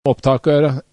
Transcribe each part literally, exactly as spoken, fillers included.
Opptak å gjøre.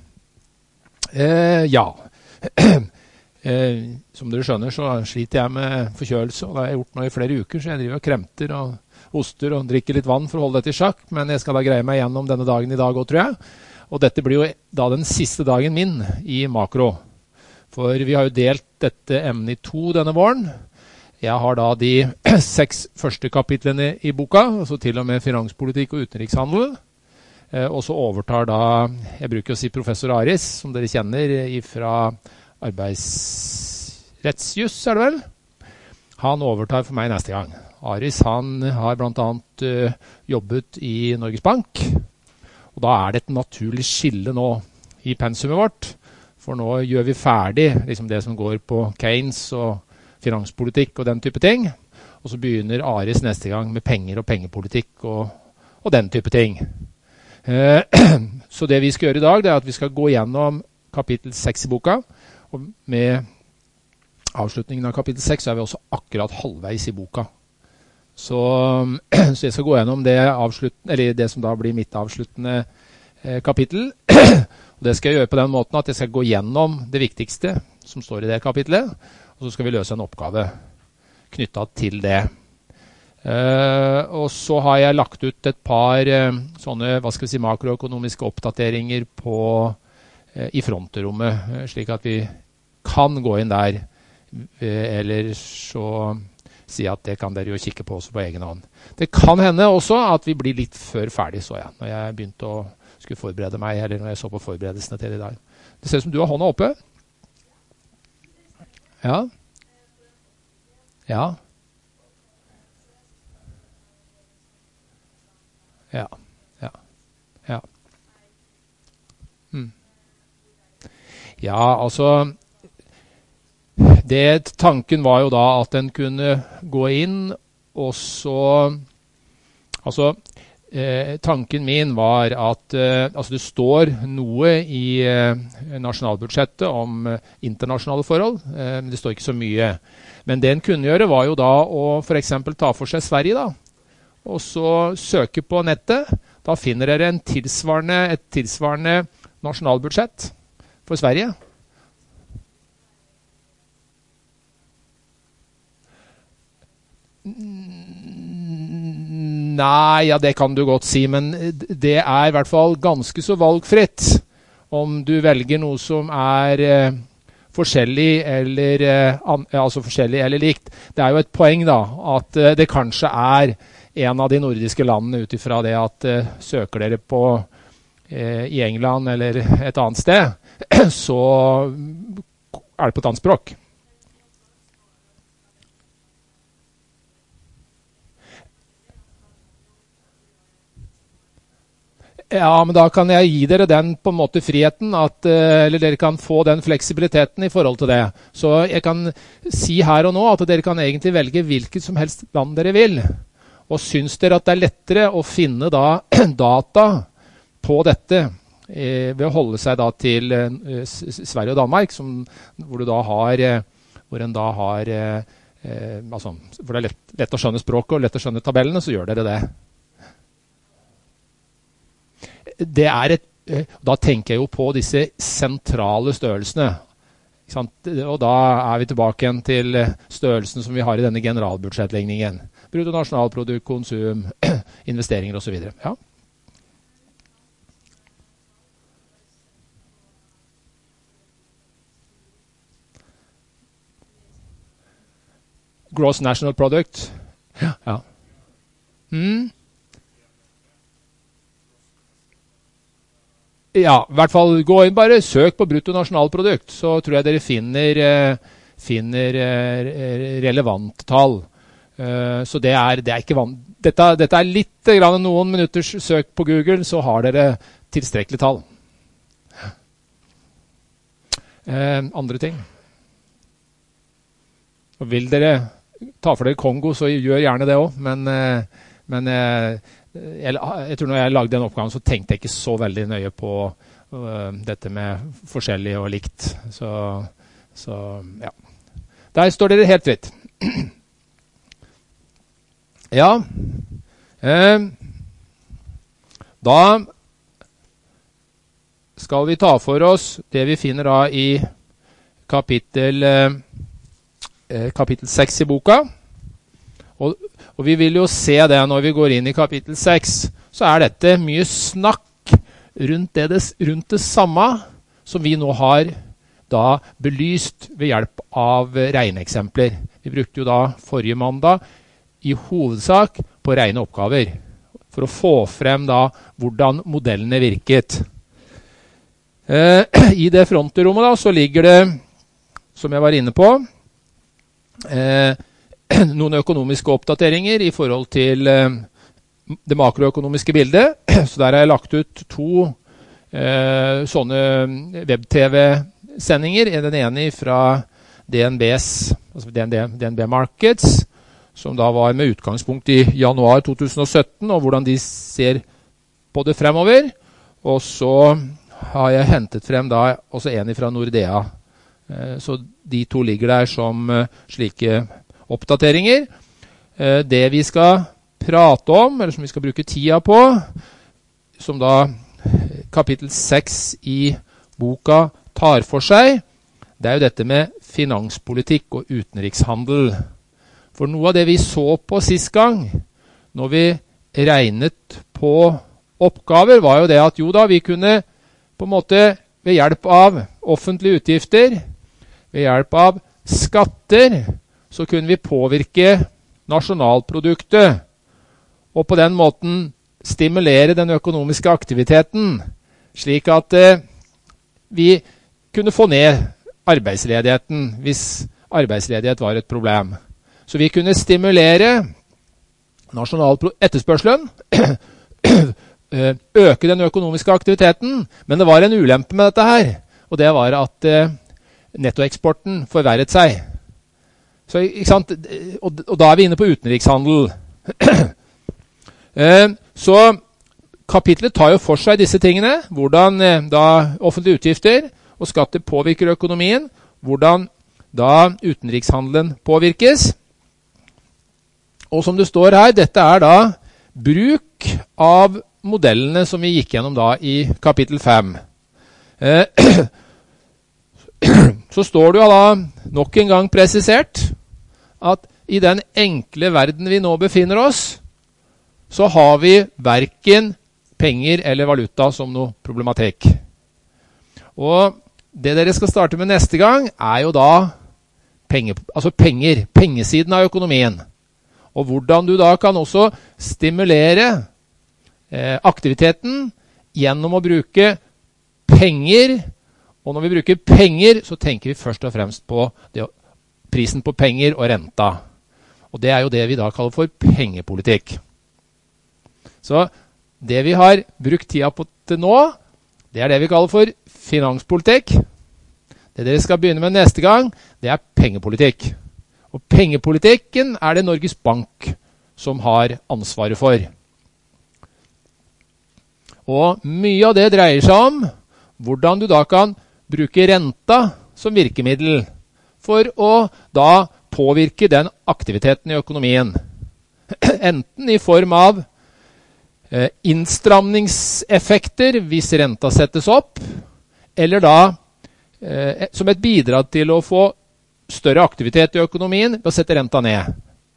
eh, ja. eh, som dere skjønner så sliter jeg med forkjølelse, og det har jeg gjort nå i flere uker, så jeg driver og kremter og hoster og drikker litt vann for å holde dette i sjakk, men jeg skal da greie meg gjennom denne dagen i dag også, tror jeg. Og dette blir jo da den siste dagen min i makro. For vi har jo delt dette emnet i to denne våren. Jeg har da de seks første kapitlene i boka, altså til og med finanspolitikk og utenrikshandel. Eh, og så overtar da, jeg bruker å si professor Aris, som dere kjenner fra arbeidsrettsjus, er det vel? Han overtar for meg neste gang. Aris, han har blant annet uh, jobbet i Norges Bank, og da er det et naturlig skille nå i pensumet vårt, for nå gjør vi ferdig liksom det som går på Keynes og finanspolitikk og den type ting, og så begynner Aris neste gang med penger og pengepolitikk og, og den type ting. Uh, så det vi skal gjøre i dag, det er at vi skal gå gjennom kapittel seks i boka, og med avslutningen av kapittel seks er vi også akkurat halvveis i boka. Så, så jeg skal gå gjennom det, eller det som da blir mitt avsluttende eh, kapittel. Og det skal jeg gjøre på den måten at jeg skal gå gjennom det viktigste som står i det kapitlet, og så skal vi løse en oppgave knyttet til det. Eh, og så har jeg lagt ut et par eh, sånne, hva skal vi si, makroøkonomiske oppdateringer på, eh, i frontrommet, eh, slik at vi kan gå inn der, eh, eller så si at det kan dere jo kikke på også på egen hånd. Det kan hende også at vi blir litt før ferdig, så jeg, når jeg begynte å skulle forberede meg, eller når jeg så på forberedelsene til i dag. Det ser ut som du har hånda oppe. Ja. Ja. Ja. Ja. Ja. Mm. Ja, altså det, tanken var jo da at den kunne gå inn, og så, altså, eh, tanken min var at eh, altså det står noe i eh, nasjonalbudsjettet om eh, internasjonale forhold, eh, men det står ikke så mye. Men det en kunne gjøre var jo da å for eksempel ta for seg Sverige da, og så søke på nettet. Da finner dere en tilsvarende, et tilsvarende nasjonalbudsjett for Sverige. Nei, ja, det kan du godt si, men det er i hvert fall ganske så valgfritt om du velger noe som er eh, forskjellig eller, eh, an, altså forskjellig eller likt. Det er jo et poeng da, at eh, det kanskje er en av de nordiske landene utifra det at eh, søker dere på eh, i England eller et annet sted, så er det på et annet språk. Ja, men da kan jeg gi dere den på en måte friheten, at, eller dere kan få den fleksibiliteten i forhold til det. Så jeg kan si her og nå at dere kan egentlig velge hvilket som helst land dere vil. Og synes dere at det er lettere å finne da data på dette eh, ved å holde seg da til eh, Sverige og Danmark, som, hvor du da har, eh, hvor en da har, eh, eh, altså, hvor det er lett, lett å skjønne språket og lett å skjønne tabellene, så gjør dere det. Det er et, da tenker jeg jo på disse sentrale størrelsene, ikke sant? Og da er vi tilbake igjen til størrelsen som vi har i denne generalbudsjettligningen. Bruttonasjonalprodukt, konsum, investeringer og så videre. Ja. Gross national product. Ja. Ja. Mm. Ja, i hvert fall gå inn, bare søk på bruttonasjonalprodukt, så tror jeg dere finner, eh, finner eh, relevant tall. Uh, så det er, det er ikke van... Dette, dette er litt grann noen minutters søk på Google, så har dere tilstrekkelig tall. Uh, andre ting. Og vil dere ta for dere Kongo, så gjør gjerne det også, men, uh, men uh, Jeg, jeg tror når jeg lagde den oppgaven, så tenkte jeg ikke så veldig nøye på uh, dette med forskjellig og likt. Så, så ja. Der står dere helt fritt. Ja. Eh, da skal vi ta for oss det vi finner da i kapittel, eh, kapittel seks i boka. Og, og vi vil jo se det når vi går inn i kapittel seks, så er dette mye snakk rundt det, det, rundt det samme som vi nå har da belyst ved hjelp av regneeksempler. Vi brukte jo da forrige mandag i hovedsak på regne oppgaver, for å få frem da hvordan modellene virket. Eh, I det frontrommet da, så ligger det, som jeg var inne på, eh, noen økonomiske oppdateringer i forhold til eh, det makroøkonomiske bildet. Så der har jeg lagt ut to eh, sånne web-tv-sendinger. Den ene fra D N B's, altså D N B, D N B Markets, som da var med utgangspunkt i januar to tusen og sytten, og hvordan de ser på det fremover. Og så har jeg hentet frem da også en fra Nordea. Eh, så de to ligger der som eh, slike oppdateringer. Eh, det vi skal prate om, eller som vi skal bruke tida på, som da kapittel seks i boka tar for seg, det er jo dette med finanspolitikk og utenrikshandel. For noe av det vi så på sist gang, når vi regnet på oppgaver, var jo det at jo da, vi kunne på en måte ved hjelp av offentlige utgifter, ved hjelp av skatter, så kunne vi påvirke nasjonalproduktet, og på den måten stimulere den økonomiske aktiviteten, slik at eh, vi kunne få ned arbeidsledigheten, hvis arbeidsledighet var et problem. Så vi kunne stimulere nasjonal etterspørselen, øke den økonomiske aktiviteten, men det var en ulempe med dette her, og det var at eh, nettoeksporten forverret seg. Så, ikke sant? Og, og da er vi inne på utenrikshandel. eh, så kapitlet tar jo for seg disse tingene, hvordan eh, da offentlige utgifter og skatter påvirker økonomien, hvordan da utenrikshandelen påvirkes. Og som det står her, dette er da bruk av modellene som vi gikk gjennom da i kapittel fem. Eh, så står det jo da nok en gang presisert at i den enkle verden vi nå befinner oss, så har vi hverken penger eller valuta som noe problematikk. Og det dere skal starte med neste gang er jo da penger, altså penger, pengesiden av økonomien. Og hvordan du da kan også stimulere eh, aktiviteten gjennom å bruke penger. Og når vi bruker penger, så tenker vi først og fremst på det, prisen på penger og renta. Og det er jo det vi da kaller for pengepolitikk. Så det vi har brukt tida på til nå, det er det vi kaller for finanspolitikk. Det dere skal begynne med neste gang, det er pengepolitikk. Og pengepolitikken er det Norges Bank som har ansvaret for. Og mye av det dreier seg om hvordan du da kan bruke renta som virkemiddel for å da påvirke den aktiviteten i økonomien. Enten i form av eh, innstramningseffekter hvis renta settes opp, eller da eh, som et bidrag til å få større aktivitet i økonomien ved å sette renta ned.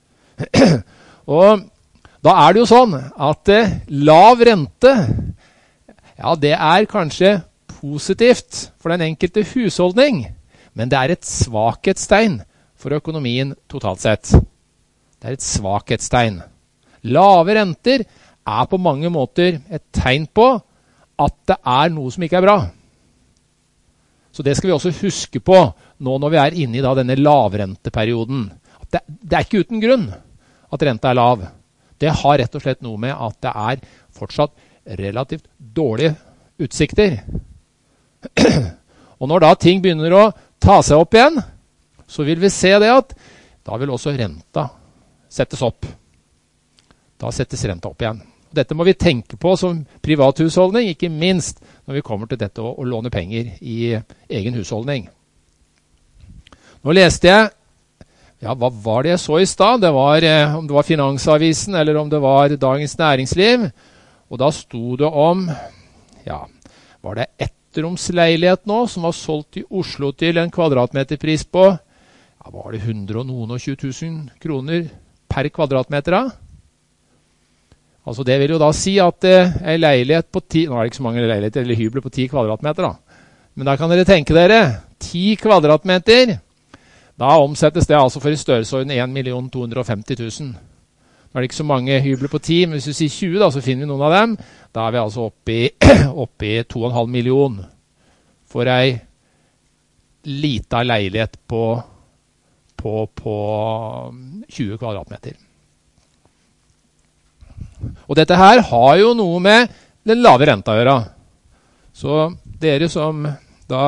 Og da er det jo sånn at eh, lav rente, ja, det er kanskje positivt for den enkelte husholdning, men det er et svakhetstegn for økonomien totalt sett. Det er et svakhetstegn. Lave renter er på mange måter et tegn på at det er noe som ikke er bra. Så det skal vi også huske på nå når vi er inne i da denne lavrenteperioden. At det, det er ikke uten grunn at renta er lav. Det har rett og slett noe med at det er fortsatt relativt dårlige utsikter. Og når da ting begynner å ta seg opp igjen, så vil vi se det at da vil også renta settes opp. Da settes renta opp igjen. Dette må vi tenke på som privathusholdning, ikke minst når vi kommer til dette å, å låne penger i egen husholdning. Nå leste jeg, ja, hva var det jeg så i stad? Det var, eh, om det var Finansavisen eller om det var Dagens Næringsliv. Og da sto det om, ja, var det etteromsleilighet nå, som var solgt i Oslo til en kvadratmeterpris på, ja, var det hundre og noen og tjue tusen kroner per kvadratmeter da? Altså det vil jo da si at eh, en leilighet på ti, nå er det ikke så mange leiligheter eller hybler på ti kvadratmeter da, men da kan dere tenke dere, ti kvadratmeter, da omsettes det altså for i størrelsesorden en million to hundre og femti tusen. Nå er det ikke så mange hybler på ti, men hvis vi sier tjue da, så finner vi noen av dem. Da er vi altså oppe i, oppe i to komma fem million for ei lita leilighet på, på, på tjue kvadratmeter. Og dette her har jo noe med den lave renta å gjøre. Så dere som da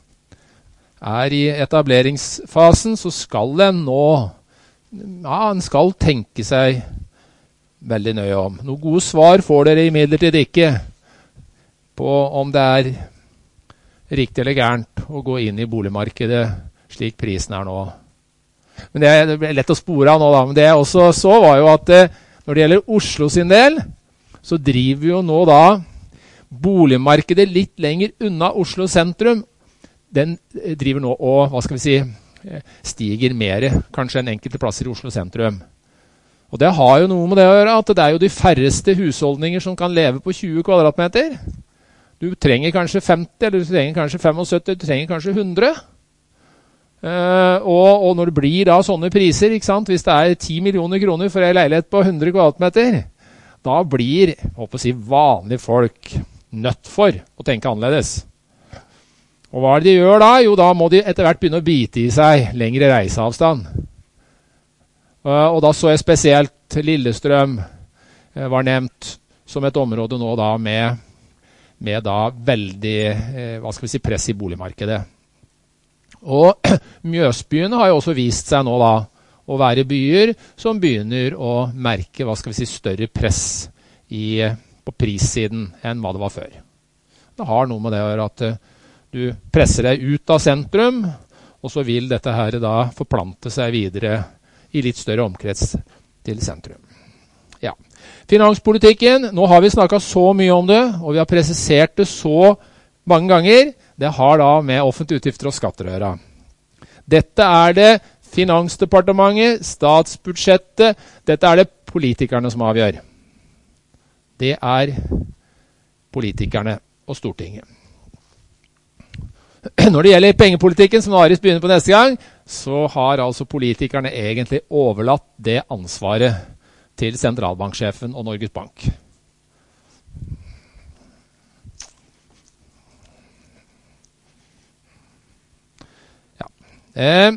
er i etableringsfasen, så skal en nå, ja, en skal tenke seg veldig nøye om. Noen gode svar får dere imidlertid ikke på om det er riktig eller gærent å gå inn i boligmarkedet slik prisen er nå. Men det er, det er lett å spore av nå da, men det jeg også så var jo at eh, når det gjelder Oslo sin del, så driver vi jo nå da boligmarkedet litt lenger unna Oslo sentrum. Den driver nå og, hva skal vi si, stiger mer, kanskje enn enkelte plasser i Oslo sentrum. Og det har jo noe med det å gjøre, at det er jo de færreste husholdninger som kan leve på tjue kvadratmeter. Du trenger kanskje femti, eller du trenger kanskje syttifem, du trenger kanskje hundre. Uh, og, og når det blir da sånne priser, ikke sant, hvis det er ti millioner kroner for en leilighet på hundre kvadratmeter, da blir, håper å si, vanlige folk nødt for å tenke annerledes. Og hva er det de gjør da? Jo, da må de etter hvert begynne å bite i seg lengre reiseavstand. Uh, og da så jeg spesielt Lillestrøm uh, var nevnt som et område nå da med, med da veldig, uh, hva skal vi si, press i boligmarkedet. Og Mjøsbyene har jo også vist seg nå da å være byer som begynner å merke, hva skal vi si, større press i, på prissiden enn hva det var før. Det har noe med det å gjøre at uh, du presser deg ut av sentrum, og så vil dette her da forplante seg videre i litt større omkrets til sentrum. Ja. Finanspolitikken, nå har vi snakket så mye om det, og vi har presisert det så mange ganger. Det har da med offentlige utgifter og skatter å gjøre. Dette er det Finansdepartementet, statsbudsjettet, dette er det politikerne som avgjør. Det er politikerne og Stortinget. Når det gjelder pengepolitikken, som Aris begynner på neste gang, så har altså politikerne egentlig overlatt det ansvaret til sentralbanksjefen og Norges Bank. Ja. Eh,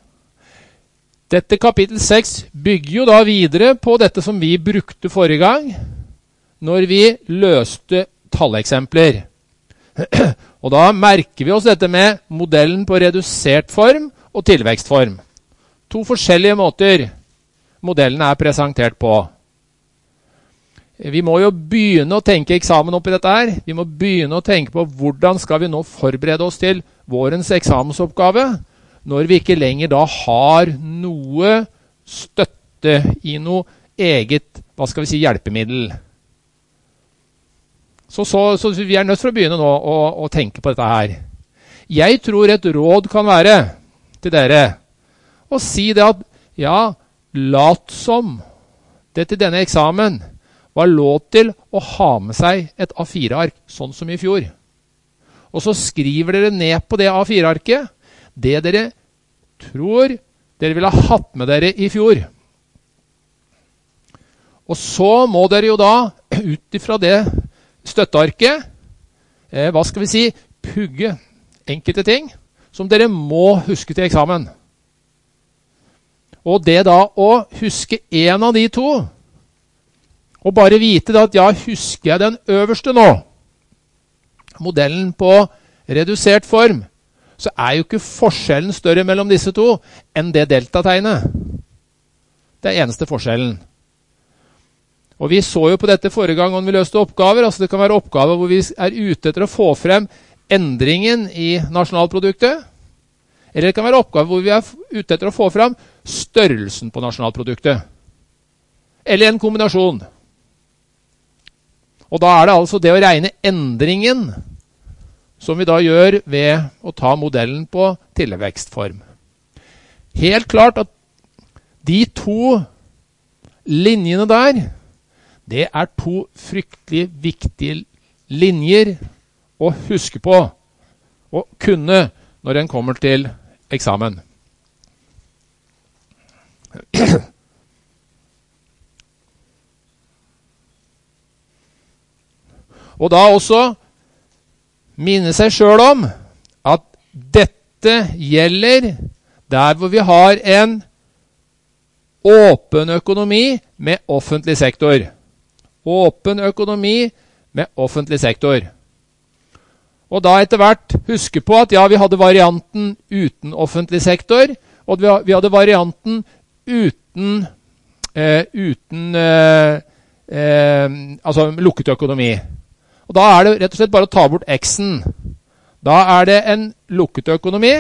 dette kapittel seks bygger jo da videre på dette som vi brukte forrige gang, når vi løste talleksempler. Og da merker vi oss dette med modellen på redusert form og tilvekstform. To forskjellige måter modellen er presentert på. Vi må jo begynne å tenke eksamen opp i dette her. Vi må begynne å tenke på hvordan skal vi nå forberede oss til vårens eksamensoppgave, når vi ikke lenger da har noe støtte i noe eget, hva skal vi si, hjelpemiddel. Så, så, så vi er nødt for å begynne nå å, å tenke på dette her. Jeg tror et råd kan være til dere å si det at, ja, lat som det til denne eksamen var lov til å ha med seg et A fire ark, sånn som i fjor. Og så skriver dere ned på det A fire arket det dere tror dere ville ha hatt med dere i fjor. Og så må dere jo da, ut ifra det støttearket, eh, hva skal vi si, pugge enkelte ting som dere må huske til eksamen. Og det da å huske en av de to, og bare vite da at ja, husker jeg den øverste nå, modellen på redusert form, så er jo ikke forskjellen større mellom disse to enn det deltategnet. Det er eneste forskjellen. Og vi så jo på dette forrige gang om vi løste oppgaver, altså det kan være oppgaver hvor vi er ute etter å få frem endringen i nasjonalproduktet, eller det kan være oppgaver hvor vi er ute etter å få frem størrelsen på nasjonalproduktet, eller en kombinasjon. Og da er det altså det å regne endringen som vi da gjør ved å ta modellen på tilvekstform. Helt klart at de to linjene der, det er to fryktelig viktige linjer å huske på og kunne når en kommer til eksamen. Og da også minne seg selv om at dette gjelder der hvor vi har en åpen økonomi med offentlig sektor. Åpen økonomi med offentlig sektor. Og da etter hvert huske på at ja, vi hadde varianten uten offentlig sektor, og vi hadde varianten uten, eh, uten eh, eh, altså lukket økonomi. Og da er det rett og slett bare å ta bort X-en. Da er det en lukket økonomi.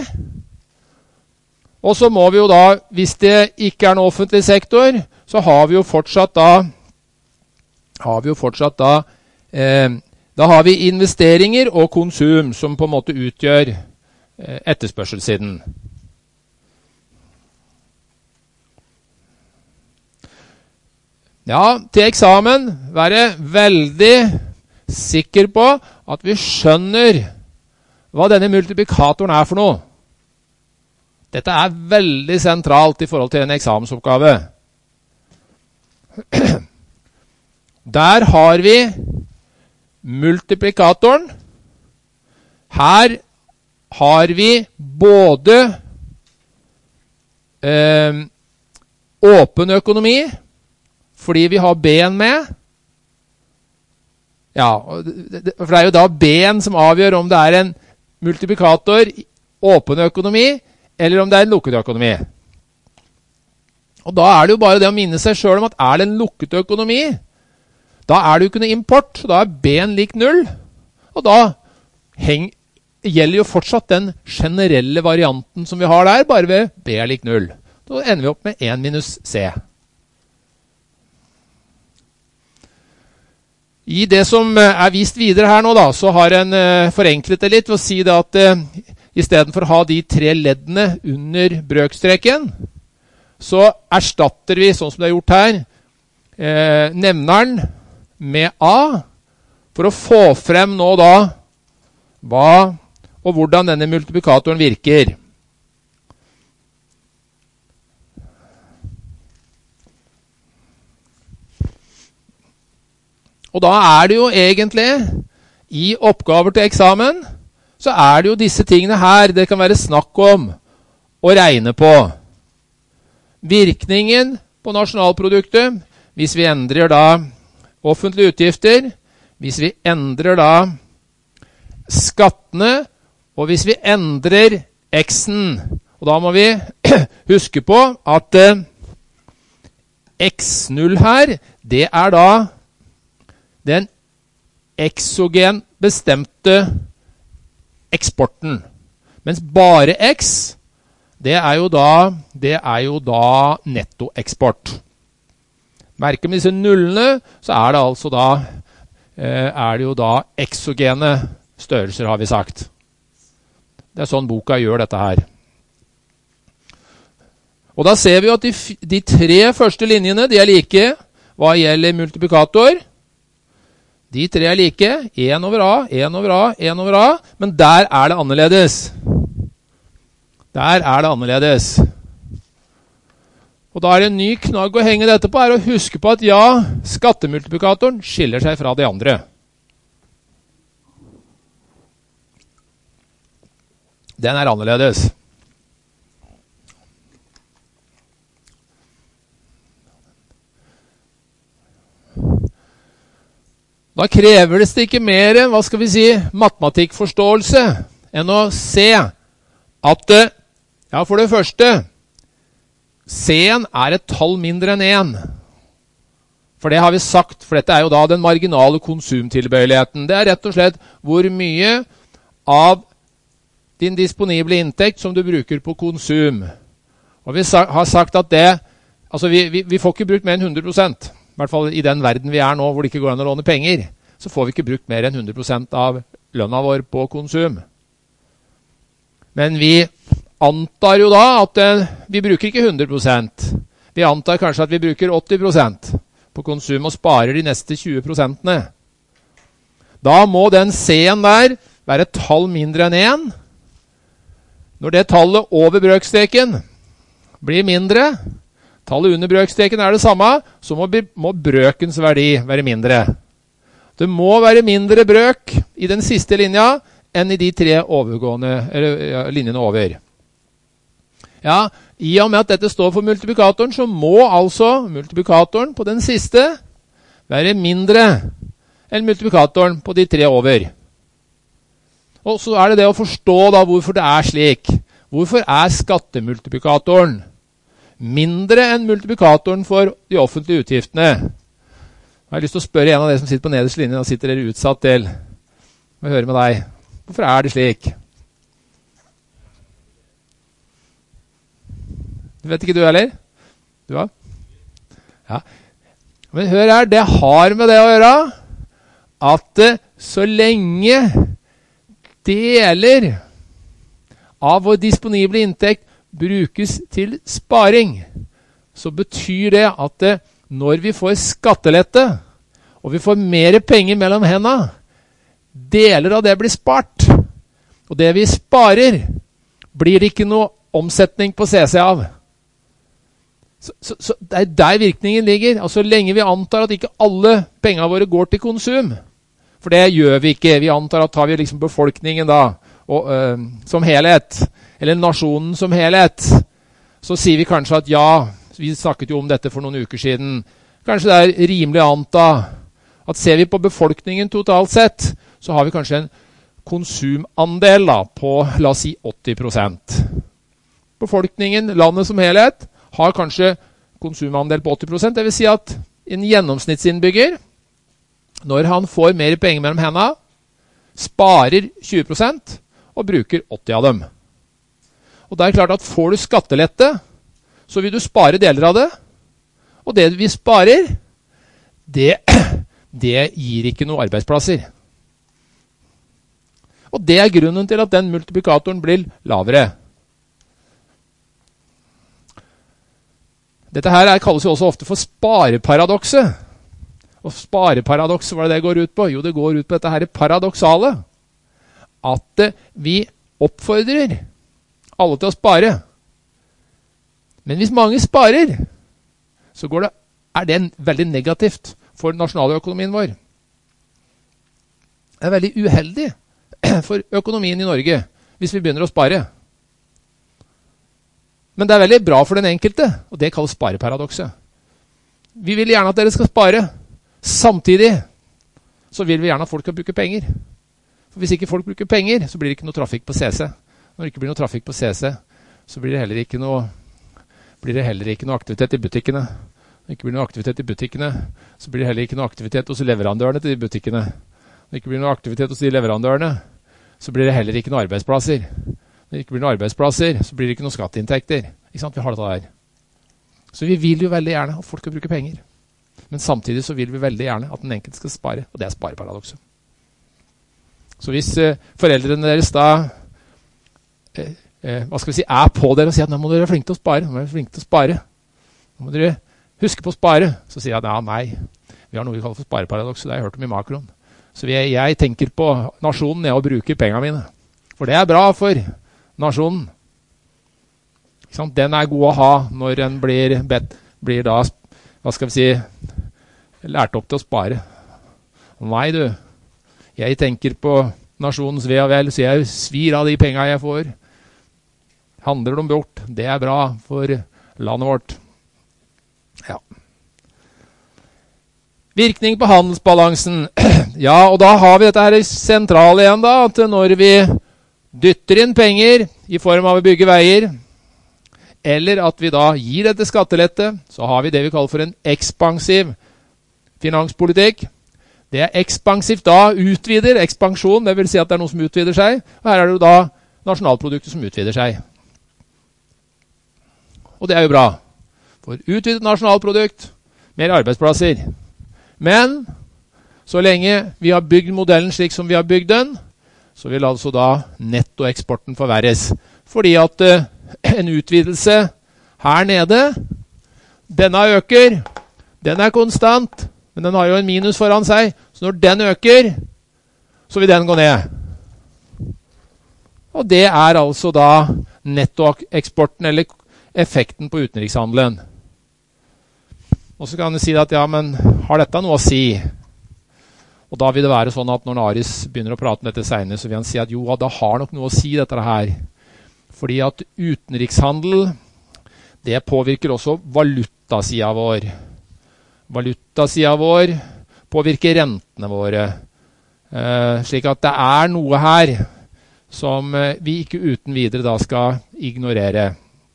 Og så må vi jo da, hvis det ikke er noe offentlig sektor, så har vi jo fortsatt da, har vi jo fortsatt da, eh, da har vi investeringer og konsum som på en måte utgjør eh, etterspørselssiden. Ja, til eksamen være veldig sikker på at vi skjønner hva denne multiplikatoren er for noe. Dette er veldig sentralt i forhold til en eksamensoppgave. Der har vi multiplikatoren. Her har vi både eh, åpen økonomi, fordi vi har B-en med. Ja, for det er jo da B-en som avgjør om det er en multiplikator, åpen økonomi, eller om det er en lukket økonomi. Og da er det jo bare det å minne seg selv om at er det en lukket økonomi, da er det jo ikke noe import, da er B-en lik null, og da heng, gjelder jo fortsatt den generelle varianten som vi har der, bare ved B er lik null. Da ender vi opp med en minus C. I det som er vist videre her nå da, så har en uh, forenklet det litt ved å si det at uh, i stedet for å ha de tre leddene under brøkstreken, så erstatter vi, sånn som det er gjort her, uh, nevneren med A, for å få frem nå da hva og hvordan denne multiplikatoren virker. Og da er det jo egentlig, i oppgaver til eksamen, så er det jo disse tingene her det kan være snakk om å regne på. Virkningen på nasjonalproduktet, hvis vi endrer da offentlige utgifter, hvis vi endrer da skattene, og hvis vi endrer X-en. Og da må vi huske på at eh, X null her, det er da den exogen bestemte eksporten. Mens bare X, det er jo da, det er jo da nettoeksport. Merker med disse nullene, så er det altså da, eh, er det jo da exogene størrelser, har vi sagt. Det er sånn boka gjør dette her. Og da ser vi jo at de, de tre første linjene, de er like hva gjelder multiplikator. De tre er like, en over A, en over A, en over A, men der er det annerledes. Der er det annerledes. Og da er det en ny knagg å henge dette på, er å huske på at ja, skattemultiplikatoren skiller seg fra de andre. Den er annerledes. Da krever det ikke mer, hva skal vi si, matematikkforståelse enn å se at, ja, for det første, C-en er et tall mindre enn en. For det har vi sagt, for dette er jo da den marginale konsumtilbøyeligheten. Det er rett og slett hvor mye av din disponible inntekt som du bruker på konsum. Og vi har sagt at det, altså vi, vi, vi får ikke brukt mer enn hundre prosent. I hvert fall i den verden vi er nå, hvor det ikke går an å låne penger, så får vi ikke brukt mer enn hundre prosent av lønna vår på konsum. Men vi antar jo da at eh, vi bruker ikke hundre prosent. Vi antar kanskje at vi bruker åtti prosent på konsum og sparer de neste tjue prosentene. Da må den C-en der være et tall mindre enn én. Når det tallet over brøkstreken blir mindre, tallet under brøkstreken er det samme, så må, må brøkens verdi være mindre. Det må være mindre brøk i den siste linja enn i de tre overgående eller, ja, linjene over. Ja, i og med at dette står for multiplikatoren, så må altså multiplikatoren på den siste være mindre enn multiplikatoren på de tre over. Og så er det det å forstå da hvorfor det er slik. Hvorfor er skattemultiplikatoren mindre enn multiplikatoren for de offentlige utgiftene? Jeg har lyst til å spørre en av dere som sitter på nederste linje, og sitter dere utsatt til. Jeg hører med deg. Hvorfor er det slik? Du vet ikke du heller? Du har? Ja. Men hør her, det har med det å gjøre at så lenge deler av vår disponible inntekt brukes til sparing, så betyr det at når vi får skattelette, og vi får mer penger mellom hendene, deler av det blir spart. Og det vi sparer, blir det ikke noe omsetning på C C av. Så, så, så det er der virkningen ligger. Altså lenge vi antar at ikke alle pengene våre går til konsum, for det gjør vi ikke. Vi antar at tar vi liksom befolkningen da, og, øh, som helhet, eller nasjonen som helhet, så sier vi kanskje at ja, vi snakket jo om dette for noen uker siden, kanskje det er rimelig å anta at ser vi på befolkningen totalt sett, så har vi kanskje en konsumandel da, på, la oss si, åtti prosent. Befolkningen, landet som helhet, har kanskje konsumandel på åtti prosent, det vil si at en gjennomsnittsinnbygger, når han får mer penger mellom hendene, sparer tjue prosent og bruker åtti av dem. Og det er klart at får du skattelette, så vil du spare deler av det, og det vi sparer, det, det gir ikke noen arbeidsplasser. Og det er grunnen til at den multiplikatoren blir lavere. Dette her kalles jo også ofte for spareparadokset. Og spareparadokset, hva er det det går ut på? Jo, det går ut på dette her paradoksale. At vi oppfordrer alle til å spare. Men hvis mange sparer, så går det, er det veldig negativt for nasjonaløkonomien vår. Det er veldig uheldig for økonomien i Norge hvis vi begynner å spare. Men det er veldig bra for den enkelte, og det kalles spareparadokset. Vi vil gjerne at dere skal spare. Samtidig så vil vi gjerne at folk skal bruke penger. For hvis ikke folk bruker penger, så blir det ikke noe trafikk på C C. Når det ikke blir noe trafikk på C C, så blir det heller ikke noe, blir det heller ikke noe aktivitet i butikkene. Når det ikke blir noe aktivitet i butikkene, så blir det heller ikke noe aktivitet hos leverandørene til de butikkene. Når det ikke blir noe aktivitet hos de leverandørene, så blir det heller ikke noe arbeidsplasser. Når det ikke blir noen arbeidsplasser, så blir det ikke noen skatteinntekter. Ikke sant? Vi har dette der. Så vi vil jo veldig gjerne at folk skal bruke penger. Men samtidig så vil vi veldig gjerne at den enkelte skal spare, og det er spareparadokset. Så hvis eh, foreldrene deres da, eh, eh, hva skal vi si, er på dere og sier at nå må dere være flinke til å spare, nå må dere være flinke til å spare. Nå må dere huske på å spare. Så sier jeg at ja, nei, vi har noe vi kaller for spareparadokset, det har jeg hørt om i makroen. Så vi, jeg tenker på nasjonen jeg og bruker pengene mine. For det er bra for nasjonen. Den er god å ha når den blir, bedt, blir da, hva skal vi si, lært opp til å spare. Nei du, jeg tenker på nasjonens ve og vel, så jeg svir av de pengene jeg får. Handler de bort, det er bra for landet vårt. Ja. Virkning på handelsbalansen. Ja, og da har vi dette her sentrale igjen da, at når vi dytter inn penger i form av å bygge veier, eller at vi da gir dette skattelette, så har vi det vi kaller for en ekspansiv finanspolitikk. Det er ekspansivt da, utvider, ekspansjon, det vil si at det er noe som utvider seg, og her er det jo da nasjonalproduktet som utvider seg. Og det er jo bra. For utvidet nasjonalprodukt, mer arbeidsplasser. Men så lenge vi har bygd modellen slik som vi har bygd den, så vil altså da nettoeksporten forverres. Fordi at uh, en utvidelse her nede, denne øker, den er konstant, men den har jo en minus foran seg, så når den øker, så vil den gå ned. Og det er altså da nettoeksporten, eller effekten på utenrikshandelen. Og så kan du si at, ja, men har dette noe å si? Og da vil det være sånn at når Aris begynner å prate om dette senere, så vil han si at jo, det har nok noe å si dette her. Fordi at utenrikshandel, det påvirker også valutasiden vår. Valutasiden vår påvirker rentene våre. Eh, slik at det er noe her som vi ikke uten videre da skal ignorere.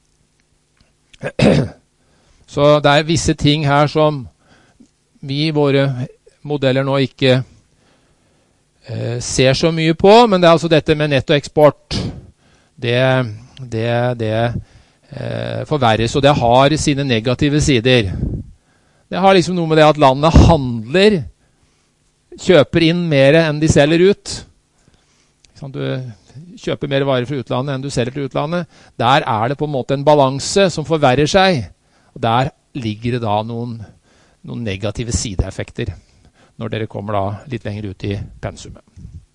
Så det er visse ting her som vi i våre modeller nå ikke eh, ser så mye på, men det er altså dette med nettoeksport. Det, det, det eh, forverres, og det har sine negative sider. Det har liksom noe med det at landet handler, kjøper inn mer enn de selger ut. Du kjøper mer varer fra utlandet enn du selger til utlandet. Der er det på en måte en balanse som forverrer seg. Og der ligger det da noen, noen negative sideeffekter når dere kommer da litt lenger ut i pensumet.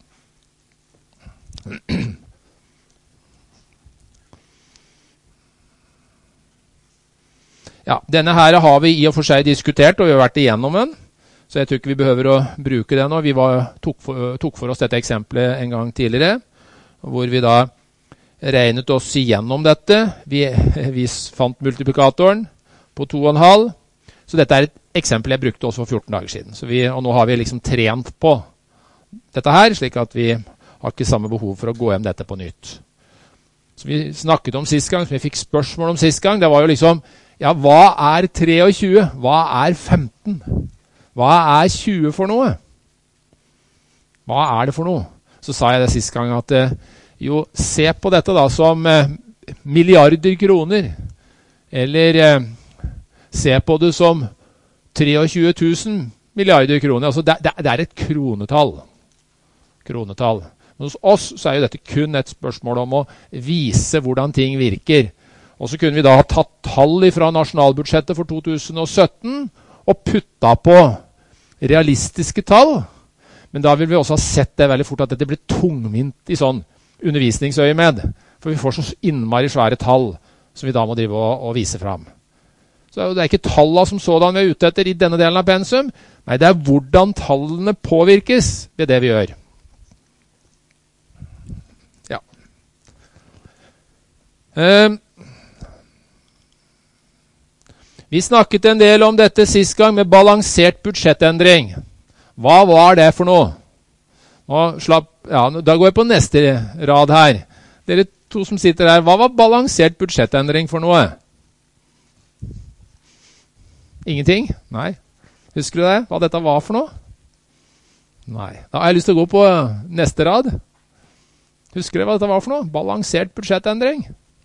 Ja, denne her har vi i og for seg diskutert, og vi har vært igjennom den. Så jeg tror ikke vi behøver å bruke det nå. Vi var, tok, for, tok for oss dette eksempelet en gang tidligere, hvor vi da regnet oss igjennom dette. Vi, vi fant multiplikatoren på to komma fem. Så dette er et eksempel jeg brukte også for fjorten dager siden. Så vi, og nå har vi liksom trent på dette her, slik at vi har ikke samme behov for å gå hjem dette på nytt. Så vi snakket om sist gang, som vi fikk spørsmål om sist gang, det var jo liksom, ja, hva er tjuetre? Hva er femten? Hva er tjue for noe? Hva er det for noe? Så sa jeg det sist gang at, jo, se på dette da som eh, milliarder kroner, eller eh, se på det som tjuetre tusen milliarder kroner. Altså det, det, det er et kronetall. Kronetall. Men hos oss så er jo dette kun et spørsmål om å vise hvordan ting virker. Og så kunne vi da ha tatt tall fra nasjonalbudsjettet for to tusen sytten og putta på realistiske tall. Men da vil vi også ha sett det veldig fort at dette blir tungvint i sånn undervisningsøyemed. For vi får så innmari svære tall som vi da må drive og, og vise fram. Så det er ikke tallene som sådan vi er ute etter i denne delen av pensum. Nei, det er hvordan tallene påvirkes ved det vi gjør. Ja. Um, vi snakket en del om dette sist gang med balansert budsjettendring. Hva var det for noe? Nå slapp, ja, da går jeg på neste rad her. Dere to som sitter her, hva var balansert budsjettendring for noe? Ingenting? Nei. Husker du det? Hva dette var for noe? Nei. Da har jeg lyst til å gå på neste rad. Husker du hva dette var for noe? Balansert budsjettendring.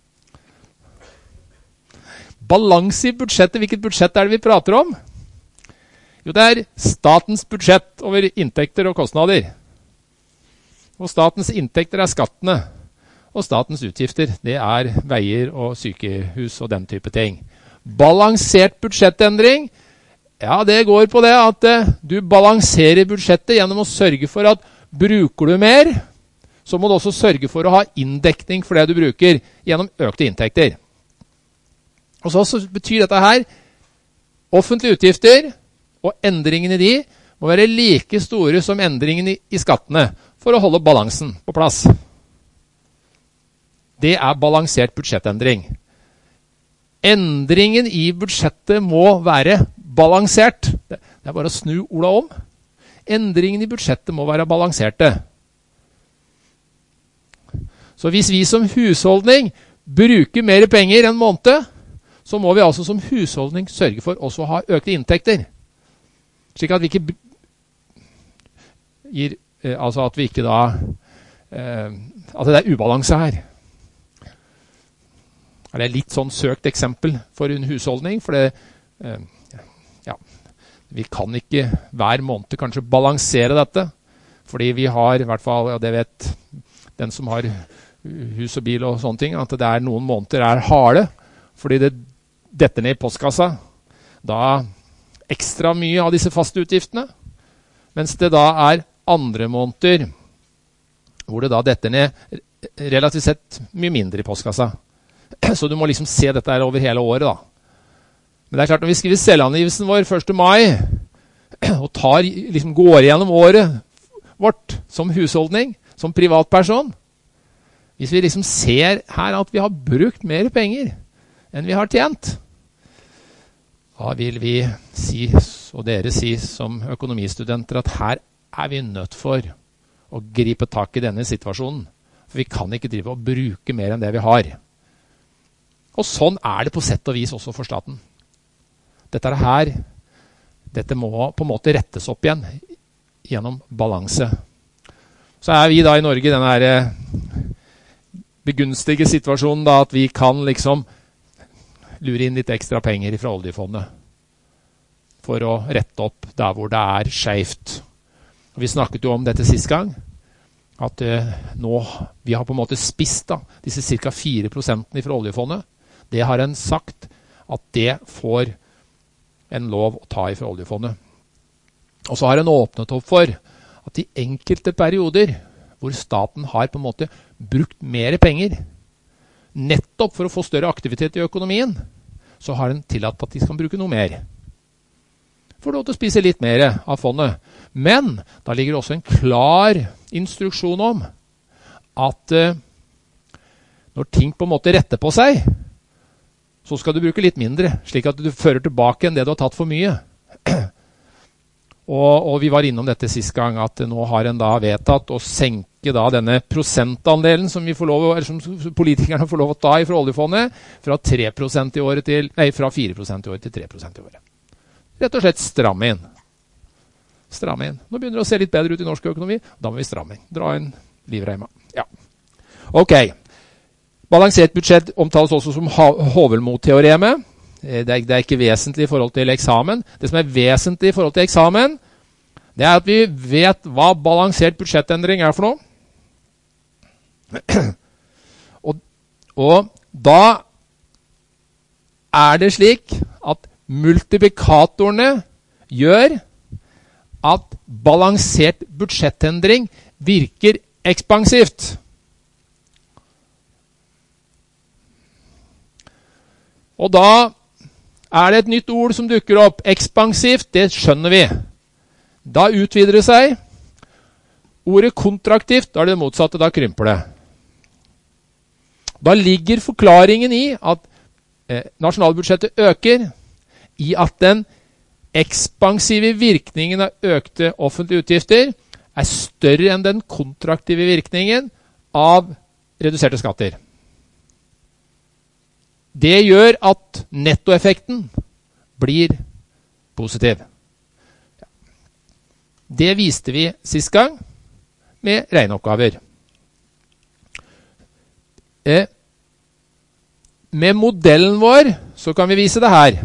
Balanse i budsjettet. Hvilket budsjett er det vi prater om? Jo, det er statens budsjett over inntekter og kostnader. Og statens inntekter er skattene. Og statens utgifter, det er veier og sykehus og den type ting. Balansert budsjettendring, ja, det går på det at uh, du balanserer budsjettet gjennom å sørge for at bruker du mer, så må du også sørge for å ha inndekning for det du bruker gjennom økte inntekter. Og så, så betyr dette her, offentlige utgifter og endringene i de må være like store som endringene i, i skattene for å holde balansen på plass. Det er balansert budsjettendring. Endringen i budsjettet må være balansert. Det er bare å snu orda om. Endringen i budsjettet må være balanserte. Så hvis vi som husholdning bruker mer penger en måned, så må vi altså som husholdning sørge for også å ha økte inntekter. Slik at vi ikke gir, altså at vi ikke da, eh, at det er ubalanse her. Det er litt sånn søkt eksempel for en husholdning, for det, eh, ja, vi kan ikke hver måned kanskje balansere dette. Fordi vi har, i hvert fall, og det vet den som har hus og bil og sånne ting, at det er noen måneder er harde, fordi det detter ned i postkassa. Da ekstra mye av disse faste utgiftene, mens det da er andre måneder hvor det da detter ned relativt sett mye mindre i postkassa. Så du må liksom se dette her over hele året da. Men det er klart, når vi skriver selvangivelsen vår første mai, og tar, liksom går gjennom året vårt som husholdning, som privatperson, hvis vi liksom ser her at vi har brukt mer penger enn vi har tjent, da vil vi si, og dere si som økonomistudenter, at her er vi nødt for å gripe tak i denne situasjonen. For vi kan ikke drive og bruke mer enn det vi har. Og sånn er det på sett og vis også for staten. Dette er her, dette må på en måte rettes opp igjen gjennom balanse. Så er vi da i Norge i denne her begunstige situasjonen da, at vi kan liksom lure inn litt ekstra penger fra oljefondet for å rette opp der hvor det er skjevt. Og vi snakket jo om dette sist gang, at uh, nå, vi har på en måte spist da, disse cirka fire prosentene fra oljefondet. Det har en sagt at det får en lov å ta fra oljefondet. Og så har en åpnet opp for at i enkelte perioder hvor staten har på en måte brukt mer penger, nettopp for å få større aktivitet i økonomien, så har en tillatt at de skal bruke noe mer. Får lov til å spise litt mer av fondet. Men da ligger også en klar instruksjon om at uh, når ting på en måte retter på seg, så skal du bruke litt mindre, slik at du fører tilbake enn det du har tatt for mye. Og, og vi var innom dette sist gang, at nå har en da vedtatt å senke da denne prosentandelen som, vi får lov, eller som politikerne får lov å ta fra oljefondet, fra tre prosent i året til, nei, fra fire prosent i året til tre prosent i året. Rett og slett stramme inn. Stramme inn. Nå begynner det å se litt bedre ut i norsk økonomi, da må vi stramme inn. Dra inn livreima. Ja. Ok. Balansert budsjett omtales også som Hovelmo-teoremet. Det er, det er ikke vesentlig i forhold til eksamen. Det som er vesentlig i forhold til eksamen, det er at vi vet hva balansert budsjettendring er for noe. Og, og da er det slik at multiplikatorene gjør at balansert budsjettendring virker ekspansivt. Og da er det et nytt ord som dukker opp. Ekspansivt, det skjønner vi. Da utvider det seg. Ordet kontraktivt, da er det motsatte, da krymper det. Da ligger forklaringen i at eh, nasjonalbudsjettet øker, i at den ekspansive virkningen av økte offentlige utgifter er større enn den kontraktive virkningen av reduserte skatter. Det gjør at nettoeffekten blir positiv. Det viste vi sist gang med regneoppgaver. Eh, med modellen vår så kan vi vise det her.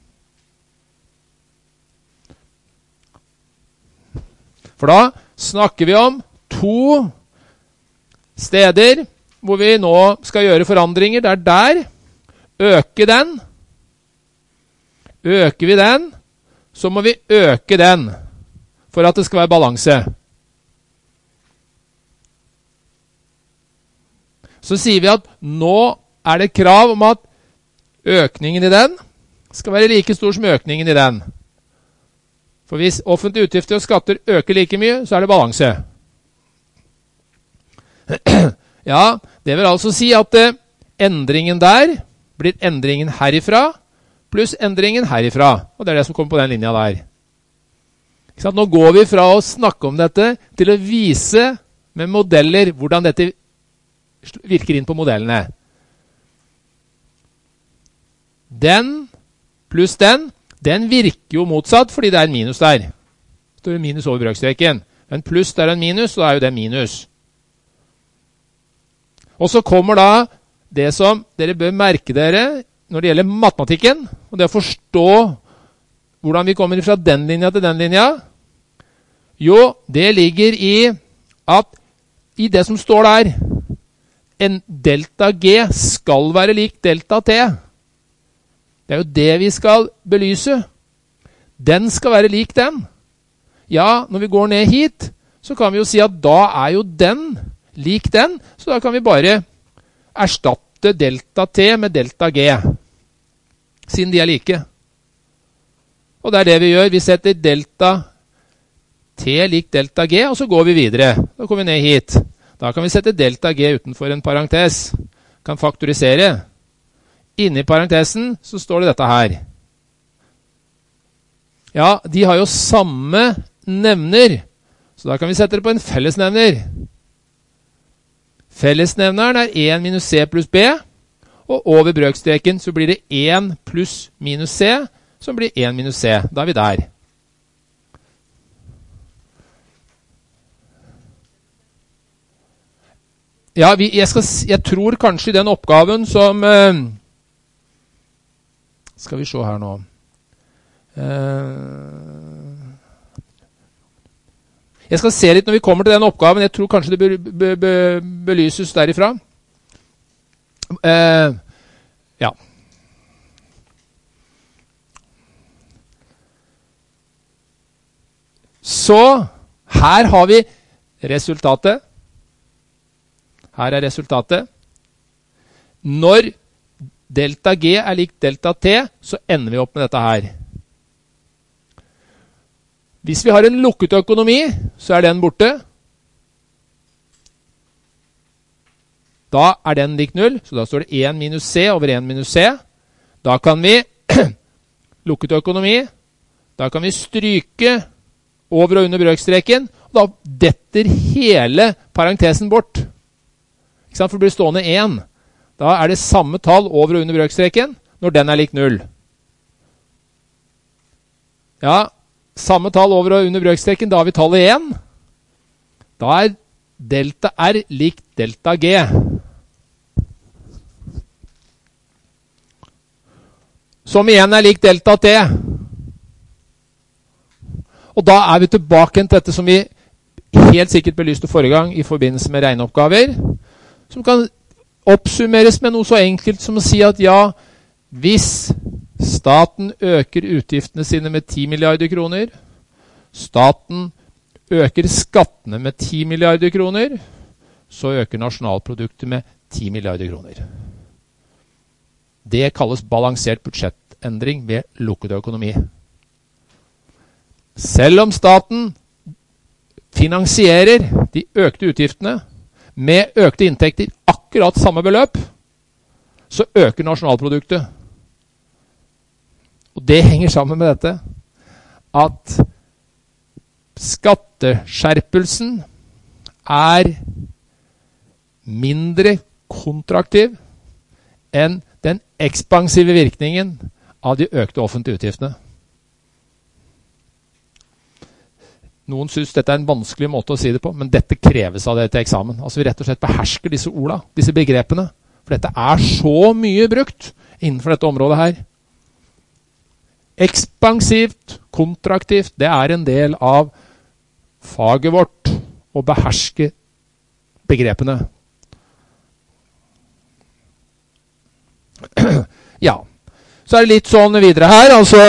For da snakker vi om to steder hvor vi nå skal gjøre forandringer. Det er der. Øke den. Øker vi den, så må vi øke den for at det skal være balanse. Så sier vi at nå er det krav om at økningen i den skal være like stor som økningen i den. For hvis offentlige utgifter og skatter øker like mye, så er det balanse. Ja, det vil altså si at eh, endringen der blir endringen herifra, pluss endringen herifra. Og det er det som kommer på den linja der. Ikke sant? Nå går vi fra å snakke om dette til å vise med modeller hvordan dette virker inn på modellene. Den pluss den, den virker jo motsatt fordi det er en minus der. Det står en minus over brøkstreken. Men pluss der er en minus, så er jo det minus. Og så kommer da det som dere bør merke dere når det gjelder matematikken, og det å forstå hvordan vi kommer fra den linja til den linja. Jo, det ligger i at i det som står der, en delta G skal være lik delta T. Det er jo det vi skal belyse. Den skal være lik den. Ja, når vi går ned hit, så kan vi jo si at da er jo den lik den, så da kan vi bare erstatte delta T med delta G, siden de er like. Og det er det vi gjør. Vi setter delta T lik delta G, og så går vi videre. Da kommer vi ned hit. Da kan vi sette delta G utenfor en parentes. Kan faktorisere. Inni parentesen så står det dette her. Ja, de har jo samme nevner, så da kan vi sette det på en fellesnevner. Fellesnevneren er en minus C pluss B, og over brøkstreken så blir det en pluss minus C, som blir en minus C. Da er vi der. Ja, vi, jeg, skal, jeg tror kanskje i den oppgaven som... Eh, skal vi se her nå. Eh, jeg skal se litt når vi kommer til den oppgaven. Jeg tror kanskje det be, be, be, belyses derifra. Eh, ja. Så her har vi resultatet. Her er resultatet. Når delta G er lik delta T, så ender vi opp med dette her. Hvis vi har en lukket økonomi, så er den borte. Da er den lik null, så da står det en minus C over en minus C. Da kan vi, lukket økonomi, da kan vi stryke over og under brøkstreken, og da detter hele parentesen bort. Ikke sant? For det blir stående en. Da er det samme tall over og under brøkstreken når den er lik null. Ja, samme tall over og under brøkstreken, da har vi tallet en. Da er delta R lik delta G. Som igjen er lik delta T. Og da er vi tilbake til dette som vi helt sikkert belyste forrige gang i forbindelse med regneoppgaver, som kan oppsummeres med noe så enkelt som å si at ja, hvis staten øker utgiftene sine med ti milliarder kroner, staten øker skattene med ti milliarder kroner, så øker nasjonalproduktet med ti milliarder kroner. Det kalles balansert budsjettendring ved lukket økonomi. Selv om staten finansierer de økte utgiftene med økte inntekter akkurat samme beløp, så øker nasjonalproduktet. Og det henger sammen med dette, at skatteskjerpelsen er mindre kontraktiv enn den ekspansive virkningen av de økte offentlige utgiftene. Noen synes dette er en vanskelig måte å si det på, men dette kreves av det til eksamen. Altså vi rett og slett behersker disse ordene, disse begrepene, for dette er så mye brukt innenfor dette området her. Ekspansivt, kontraktivt, det er en del av faget vårt å beherske begrepene. Ja, så er det litt sånn videre her, altså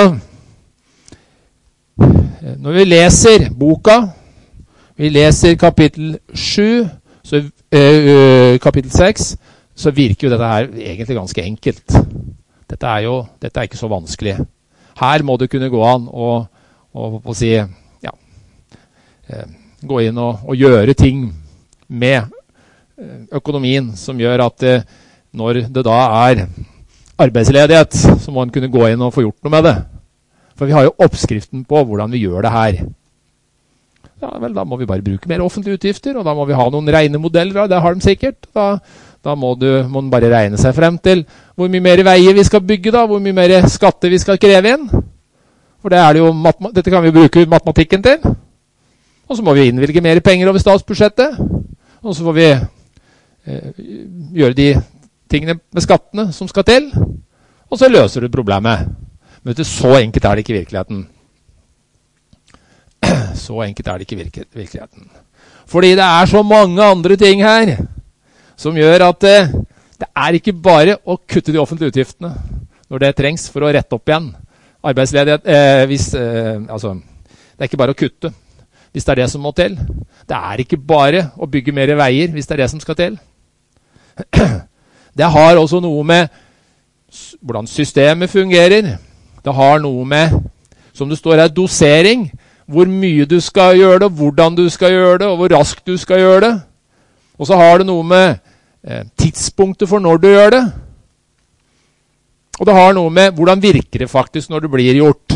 når vi leser boka, vi leser kapittel sju, så, øh, kapittel seks, så virker jo dette her egentlig ganske enkelt. Dette er jo dette er ikke så vanskelig. Her må det kunne gå an å, å, å si, ja, eh, gå inn og, og gjøre ting med økonomien som gjør at eh, når det da er arbeidsledighet, så må man kunne gå inn og få gjort noe med det. For vi har jo oppskriften på hvordan vi gjør det her. Ja, vel, da må vi bare bruke mer offentlige utgifter, og da må vi ha noen regnemodeller, det har de sikkert. Da, da må du må bare regne seg frem til hvor mye mer veier vi skal bygge da, hvor mye mer skatter vi skal kreve inn. For det er det jo, dette kan vi bruke matematikken til. Og så må vi innvilge mer penger over statsbudsjettet. Og så får vi eh, gjøre de tingene med skattene som skal til. Og så løser du problemet. Men vet du, så enkelt er det ikke i virkeligheten. så enkelt er det ikke i virke, virkeligheten. Fordi det er så mange andre ting her som gjør at eh, det er ikke bare å kutte de offentlige utgiftene når det trengs for å rette opp igjen arbeidsledighet. Eh, hvis, eh, altså, det er ikke bare å kutte hvis det er det som må til. Det er ikke bare å bygge mer veier hvis det er det som skal til. Det har også noe med hvordan systemet fungerer. Det har noe med, som det står her, dosering. Hvor mye du skal gjøre det, hvordan du skal gjøre det, og hvor raskt du skal gjøre det. Og så har det noe med eh, tidspunktet for når du gjør det. Og det har noe med hvordan virker det faktisk når det blir gjort.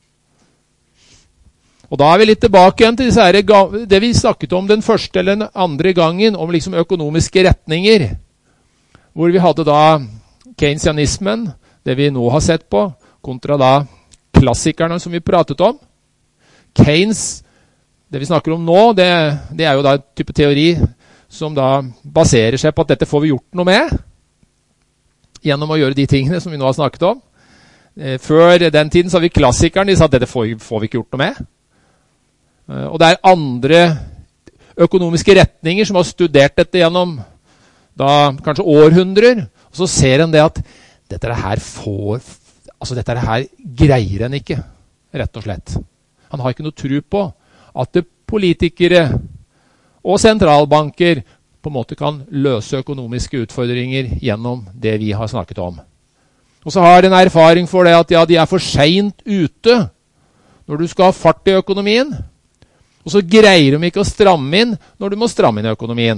Og da er vi litt tilbake igjen til disse her, det vi snakket om den første eller den andre gangen, om liksom økonomiske retninger. Hvor vi hadde da keynesianismen, det vi nå har sett på, kontra da klassikerne som vi pratet om. Keynes, det vi snakker om nå, det, det er jo da en type teori som da baserer seg på at dette får vi gjort noe med, gjennom å gjøre de tingene som vi nå har snakket om. Før den tiden så har vi klassikeren, de sa at dette får, får vi ikke gjort noe med. Og det er andre økonomiske retninger som har studert dette gjennom da kanskje århundrer, og så ser en det at dette her får, altså dette her greier en ikke, rett og slett. Han har ikke noe tro på at det politikere og sentralbanker på en måte kan løse økonomiske utfordringer gjennom det vi har snakket om. Og så har en erfaring for det at ja, de er for sent ute når du skal ha fart i økonomien, og så greier de ikke å stramme inn når du må stramme inn i økonomien.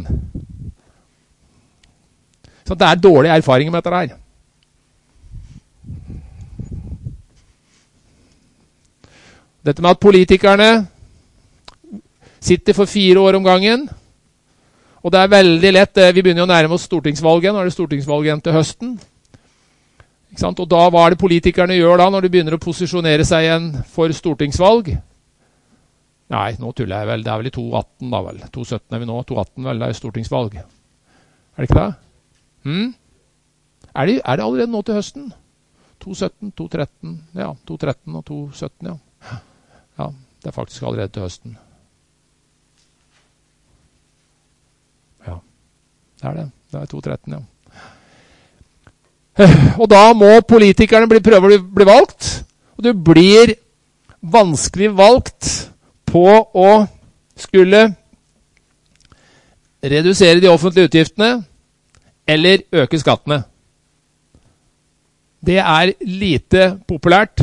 Så det er dårlige erfaringer med dette her. Dette med at politikerne sitter for fire år om gangen, og det er veldig lett, vi begynner jo å nærme oss stortingsvalget, nå er det stortingsvalget igjen til høsten. Ikke sant? Og da, hva er det politikerne gjør da, når de begynner å posisjonere seg igjen for stortingsvalg? Nei, nå tuller jeg vel, det er vel i to atten da vel, to sytten er vi nå, to atten vel, det er stortingsvalg. Er det ikke det? Hmm? Er, det, er det allerede nå til høsten? to sytten, to tretten, ja, to tretten og to sytten, ja. Ja, det er faktisk allerede til høsten. Ja, det er det. Det er to tretten, ja. Og da må politikerne bli, prøve å bli valgt, og det blir vanskelig valgt på å skulle redusere de offentlige utgiftene eller øke skattene. Det er lite populært.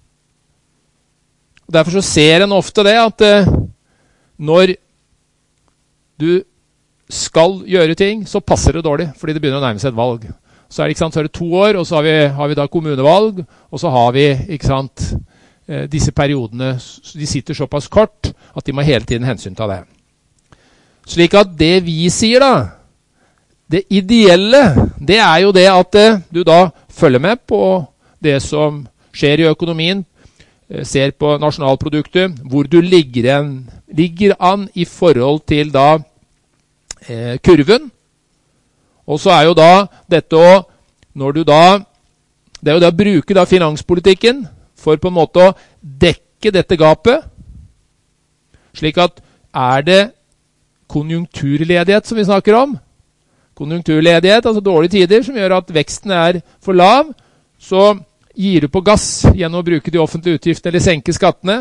Og derfor så ser en ofte det at eh, når du skal gjøre ting, så passer det dårlig, fordi det begynner å nærme seg et valg. Så er det, ikke sant, så er det to år, og så har vi, har vi da kommunevalg, og så har vi, ikke sant, eh, disse periodene, de sitter såpass kort, at de må hele tiden hensynta det. Slik at det vi sier da, det ideelle, det er jo det at eh, du da følger med på det som skjer i økonomien, ser på nasjonalproduktet, hvor du ligger an, ligger an i forhold til da eh, kurven. Og så er jo da dette å, når du da, det er jo da å bruke da finanspolitikken for på en måte å dekke dette gapet, slik at er det konjunkturledighet som vi snakker om, konjunkturledighet, altså dårlige tider som gjør at veksten er for lav, så gir du på gass gjennom å bruke de offentlige utgiftene eller senke skattene.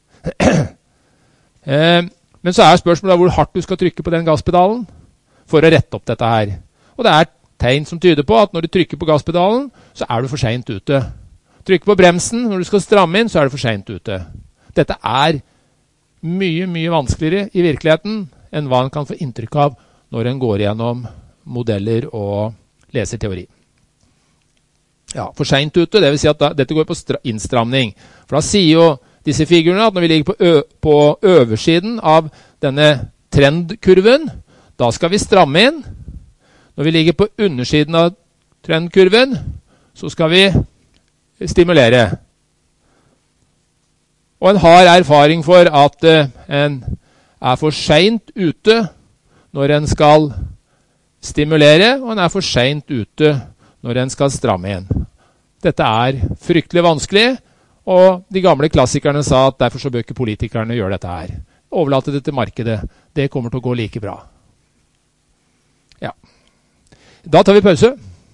eh, men så er spørsmålet hvor hardt du skal trykke på den gasspedalen for å rette opp dette her. Og det er tegn som tyder på at når du trykker på gasspedalen, så er du for sent ute. Trykker på bremsen når du skal stramme inn, så er du for sent ute. Dette er mye, mye vanskeligere i virkeligheten enn hva en kan få inntrykk av når en går gjennom modeller og leser teori. Ja, for sent ute, det vil si at da, dette går på innstramning. For da sier jo disse figurene at når vi ligger på, ø på øversiden av denne trendkurven, da skal vi stramme inn. Når vi ligger på undersiden av trendkurven, så skal vi stimulere. Og en har erfaring for at uh, en er for sent ute når en skal stimulere, og en er for sent ute når en skal stramme igjen. Dette er fryktelig vanskelig, og de gamle klassikerne sa at derfor så bør ikke politikerne gjøre dette her. overlate det til markedet. Det kommer til å gå like bra. Ja. Da tar vi pause.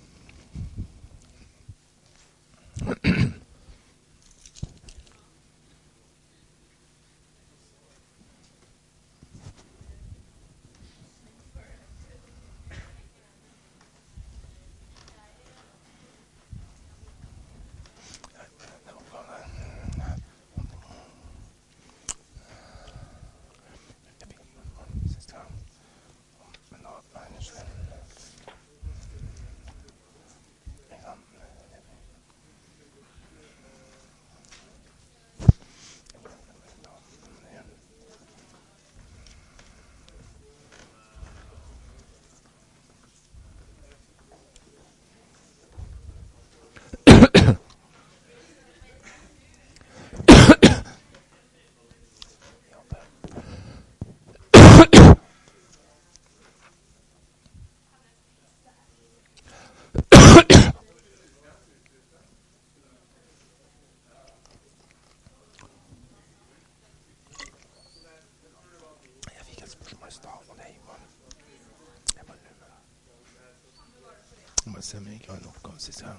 Jeg må se om jeg ikke har en oppgave siste gang.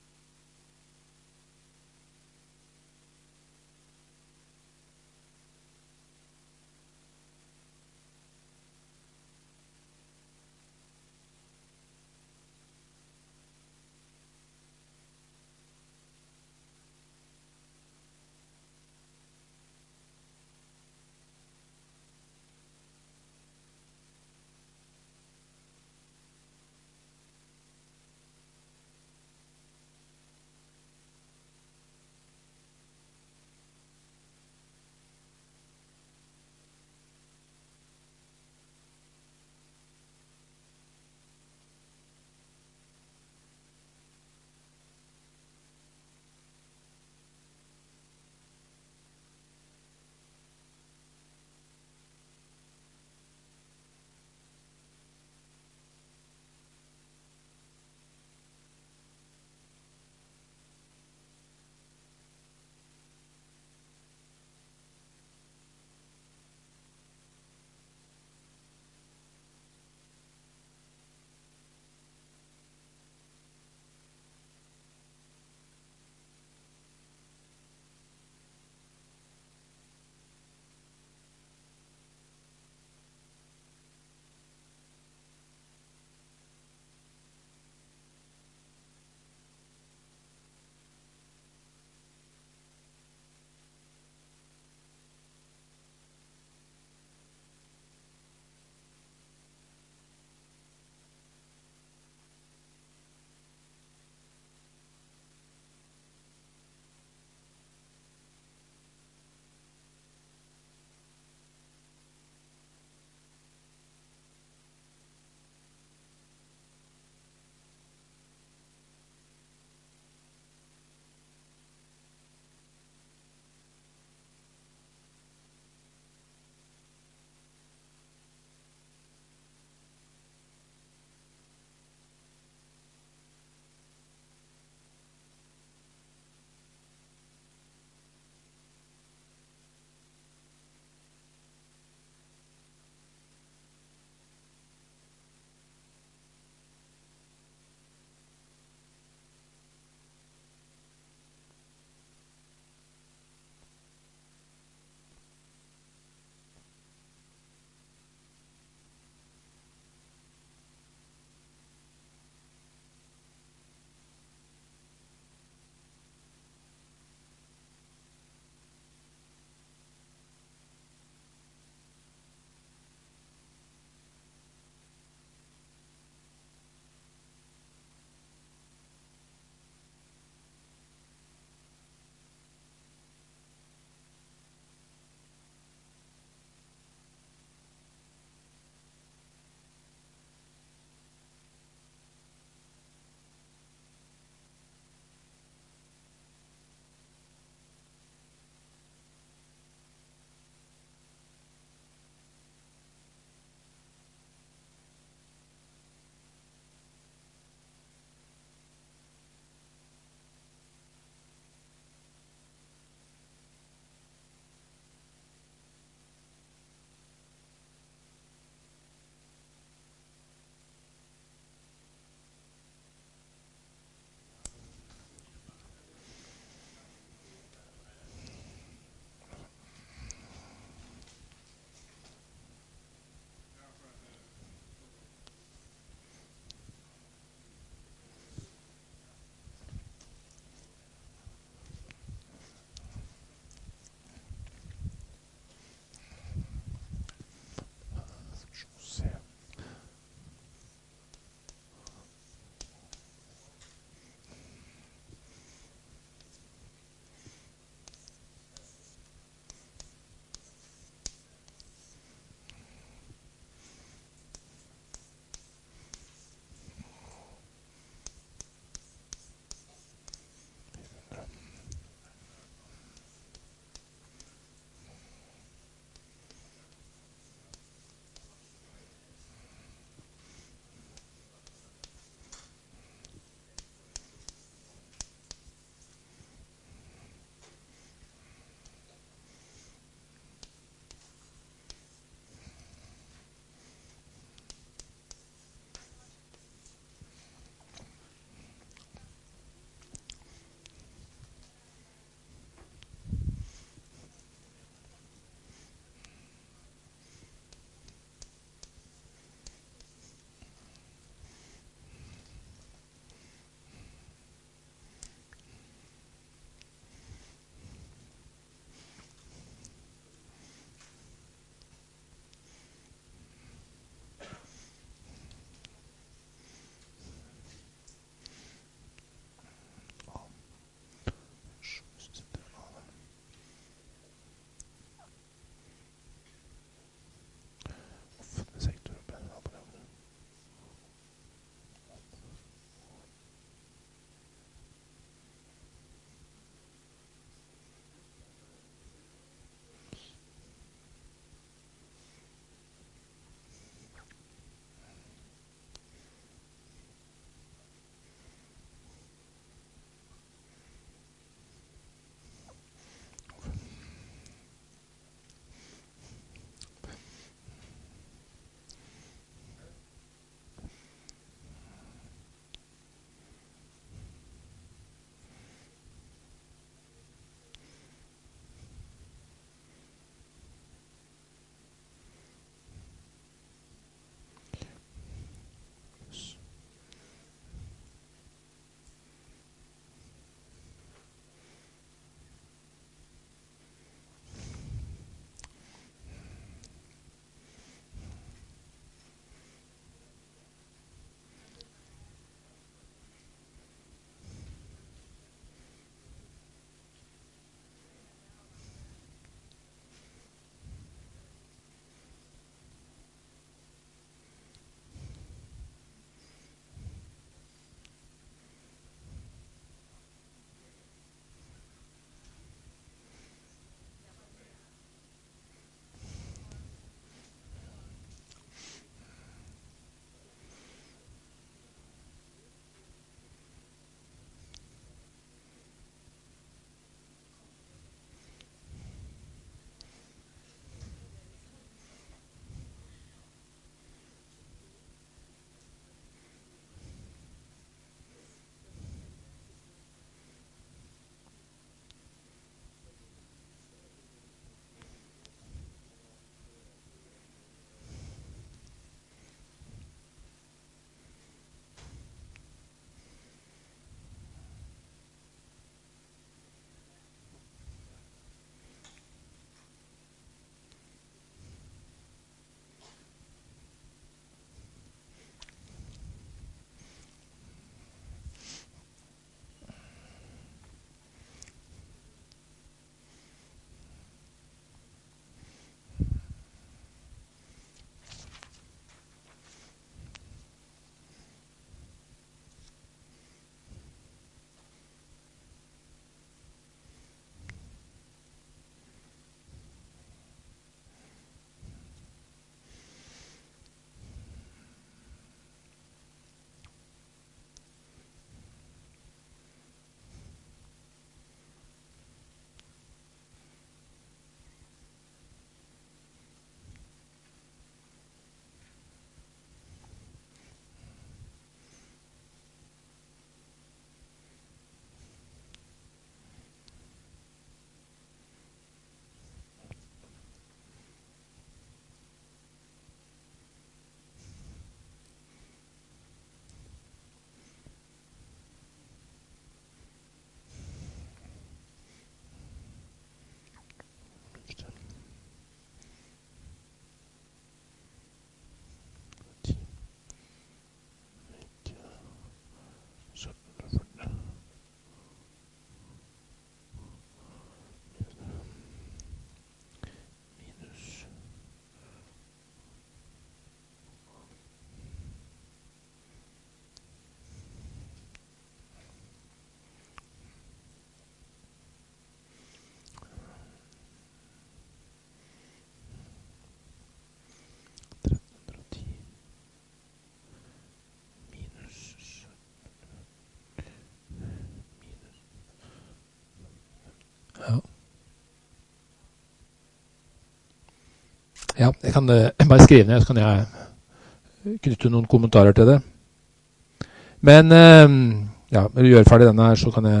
Ja, jeg kan uh, bare skrive ned, så kan jeg knytte noen kommentarer til det. Men, uh, ja, når du gjør ferdig denne her, så kan jeg...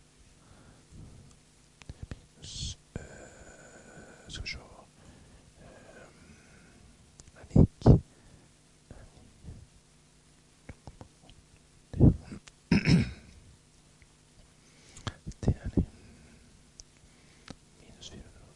Skal vi se... Det er det. Minus fire hundre.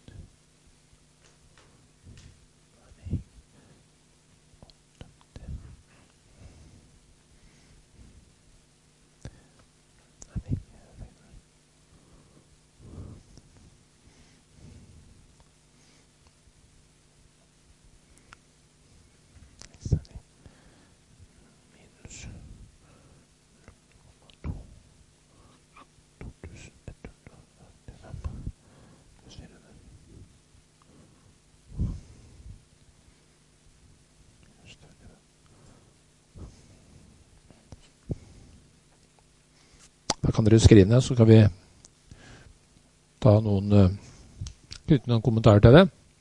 Da kan dere skrive ned, så kan vi ta noen, uh, knytte noen kommentarer til det.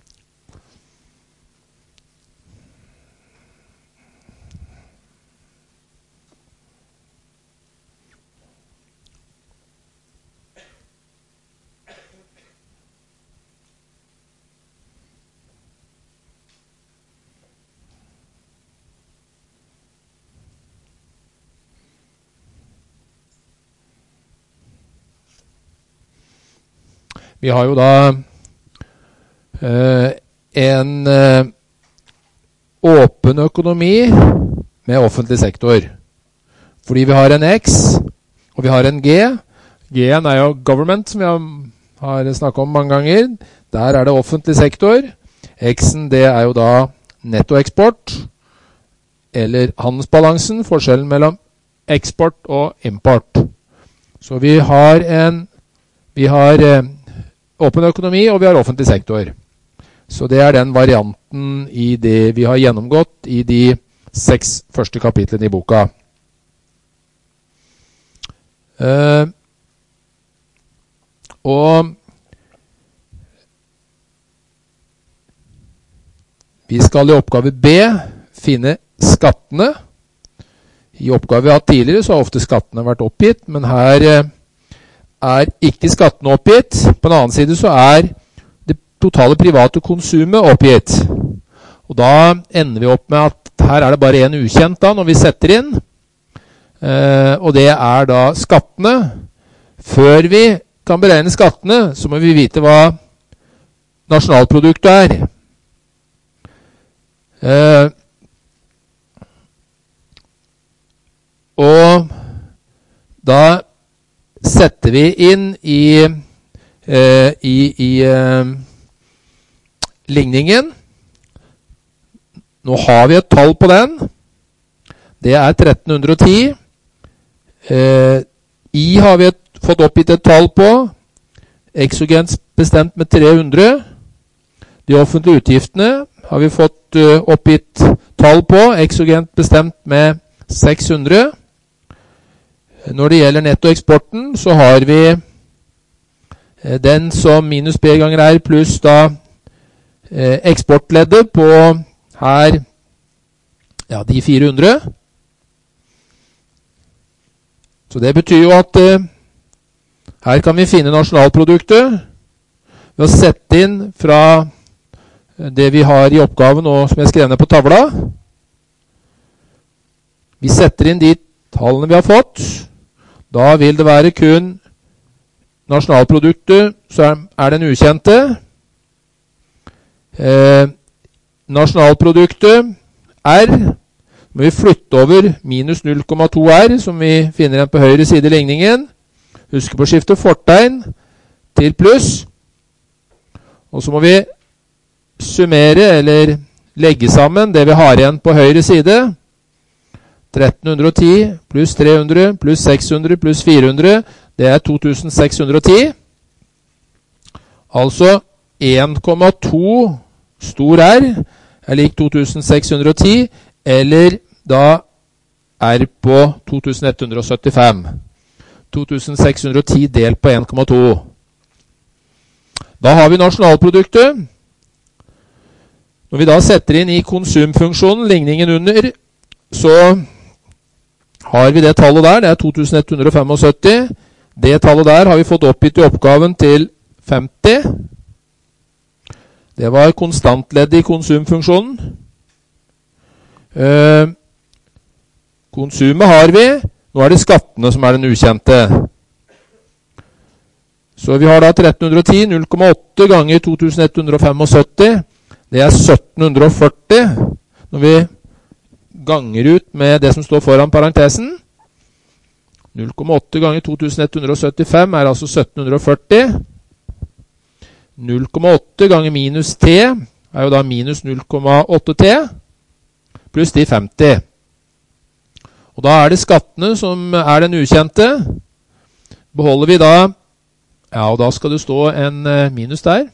Vi har jo da eh, en eh, åpen økonomi med offentlig sektor. Fordi vi har en X, og vi har en G. G-en er jo government, som vi har, har snakket om mange ganger. Der er det offentlig sektor. X-en, det er jo da nettoeksport, eller handelsbalansen, forskjellen mellom eksport og import. Så vi har en, vi har eh, åpen økonomi, og vi har offentlig sektor. Så det er den varianten i det vi har gjennomgått i de seks første kapitlene i boka. Uh, og vi skal i oppgave B finne skattene. I oppgave vi har hatt tidligere så har ofte skattene vært oppgitt, men her uh, er ikke skattene oppgitt. På den annen side så er det totale private konsumet oppgitt. Og da ender vi opp med at her er det bare en ukjent da, når vi setter inn. Eh, og det er da skattene. Før vi kan beregne skattene, så må vi vite hva nasjonalproduktet er. Eh, og da setter vi inn i, eh, i, i eh, ligningen. Nå har vi et tall på den. Det er tretten ti. Eh, I har vi et, fått oppgitt et tall på. Exogens bestemt med tre hundre. De offentlige utgiftene har vi fått uh, oppgitt tall på. Exogent bestemt med seks hundre. Når det gjelder nettoeksporten, så har vi eh, den som minus B ganger R pluss da eh, eksportleddet på her, ja, de fire hundre. Så det betyr jo at eh, her kan vi finne nasjonalproduktet ved å sette inn fra det vi har i oppgaven og som jeg skrev ned på tavla. Vi setter inn de tallene vi har fått. Da vil det være kun nasjonalproduktet, så er den ukjente. Eh, nasjonalproduktet R, må vi flytte over minus null komma to R, som vi finner igjen på høyre side i ligningen. Husk på å skifte fortegn til pluss. Og så må vi summere, eller legge sammen det vi har igjen på høyre side. tretten ti pluss tre hundre pluss seks hundre pluss fire hundre, det er to tusen seks hundre ti. Altså en komma to stor R er lik to tusen seks hundre ti, eller da R på to tusen ett hundre syttifem. to tusen seks hundre ti delt på en komma to. Da har vi nasjonalproduktet. Når vi da setter inn i konsumfunksjonen, ligningen under, så har vi det tallet der, det er to tusen ett hundre syttifem. Det tallet der har vi fått oppgitt i oppgaven til femti. Det var konstantleddet i konsumfunksjonen. Eh, konsumet har vi, nå er det skattene som er den ukjente. Så vi har da tretten ti, null komma åtte ganger to tusen ett hundre syttifem, det er sytten førti. Når vi ganger ut med det som står foran parentesen, null komma åtte ganger to tusen ett hundre syttifem er altså sytten førti. null komma åtte ganger minus t er jo da minus null komma åtte t, pluss de femti. Og da er det skattene som er den ukjente. Beholder vi da, ja, og da skal det stå en minus der.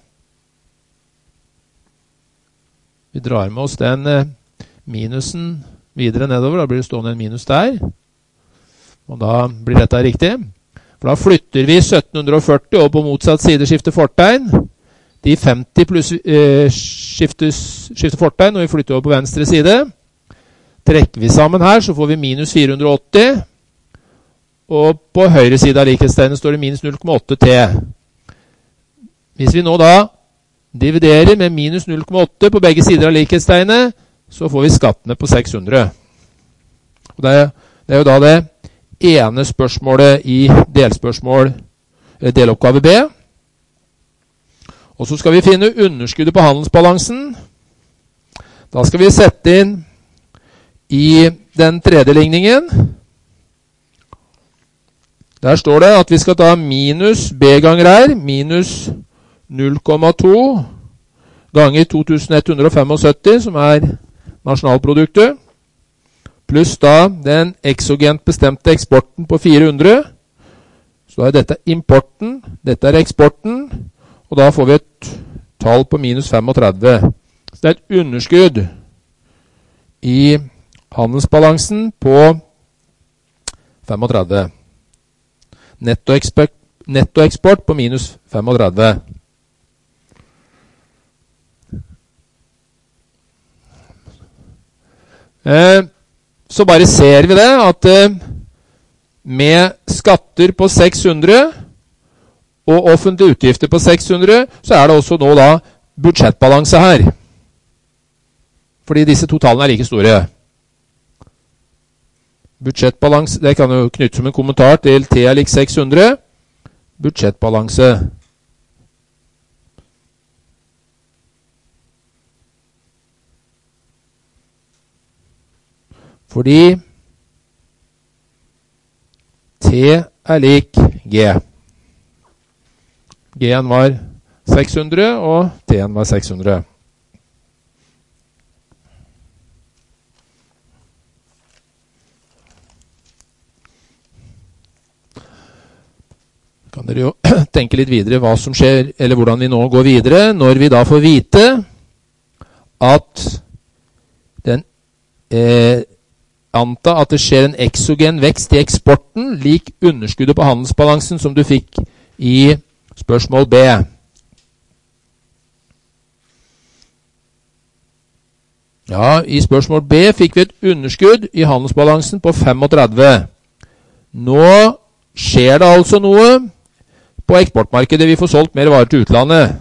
Vi drar med oss den minusen videre nedover, da blir det stående en minus der. Og da blir dette riktig. For da flytter vi sytten førti opp på motsatt side, skifter fortegn. De femti pluss eh, skifter, skifter fortegn, og vi flytter over på venstre side. Trekker vi sammen her, så får vi minus fire hundre åtti. Og på høyre side av likhetstegnet står det minus null komma åtte t. Hvis vi nå da dividerer med minus null komma åtte på begge sider av likhetstegnet, så får vi skattene på seks hundre. Og det, er, det er jo da det ene spørsmålet i delspørsmål, deloppgave B. Og så skal vi finne underskuddet på handelsbalansen. Da skal vi sette inn i den tredje ligningen. Der står det at vi skal ta minus B ganger R, minus null komma to ganger to tusen ett hundre syttifem, som er nasjonalproduktet, pluss da den exogent bestemte eksporten på fire hundre. Så da er dette importen, dette er eksporten, og da får vi et tall på minus tretifem. Så det er et underskudd i handelsbalansen på tretifem. Nettoeksport, nettoeksport på minus tretifem. Eh, så bare ser vi det, at eh, med skatter på seks hundre og offentlige utgifter på seks hundre, så er det også nå da budsjettbalanse her. Fordi disse to tallene er like store. Budsjettbalanse, det kan jo knytte som en kommentar til T er lik seks hundre. Budsjettbalanse. Fordi T er lik G. G-en var seks hundre, og T-en var seks hundre. Kan dere jo tenke litt videre hva som skjer, eller hvordan vi nå går videre, når vi da får vite at den eh, anta at det skjer en exogen vekst i eksporten, lik underskuddet på handelsbalansen som du fikk i spørsmål B. Ja, i spørsmål B fikk vi et underskudd i handelsbalansen på tretifem. Nå skjer det altså noe på eksportmarkedet. Vi får solgt mer varer til utlandet.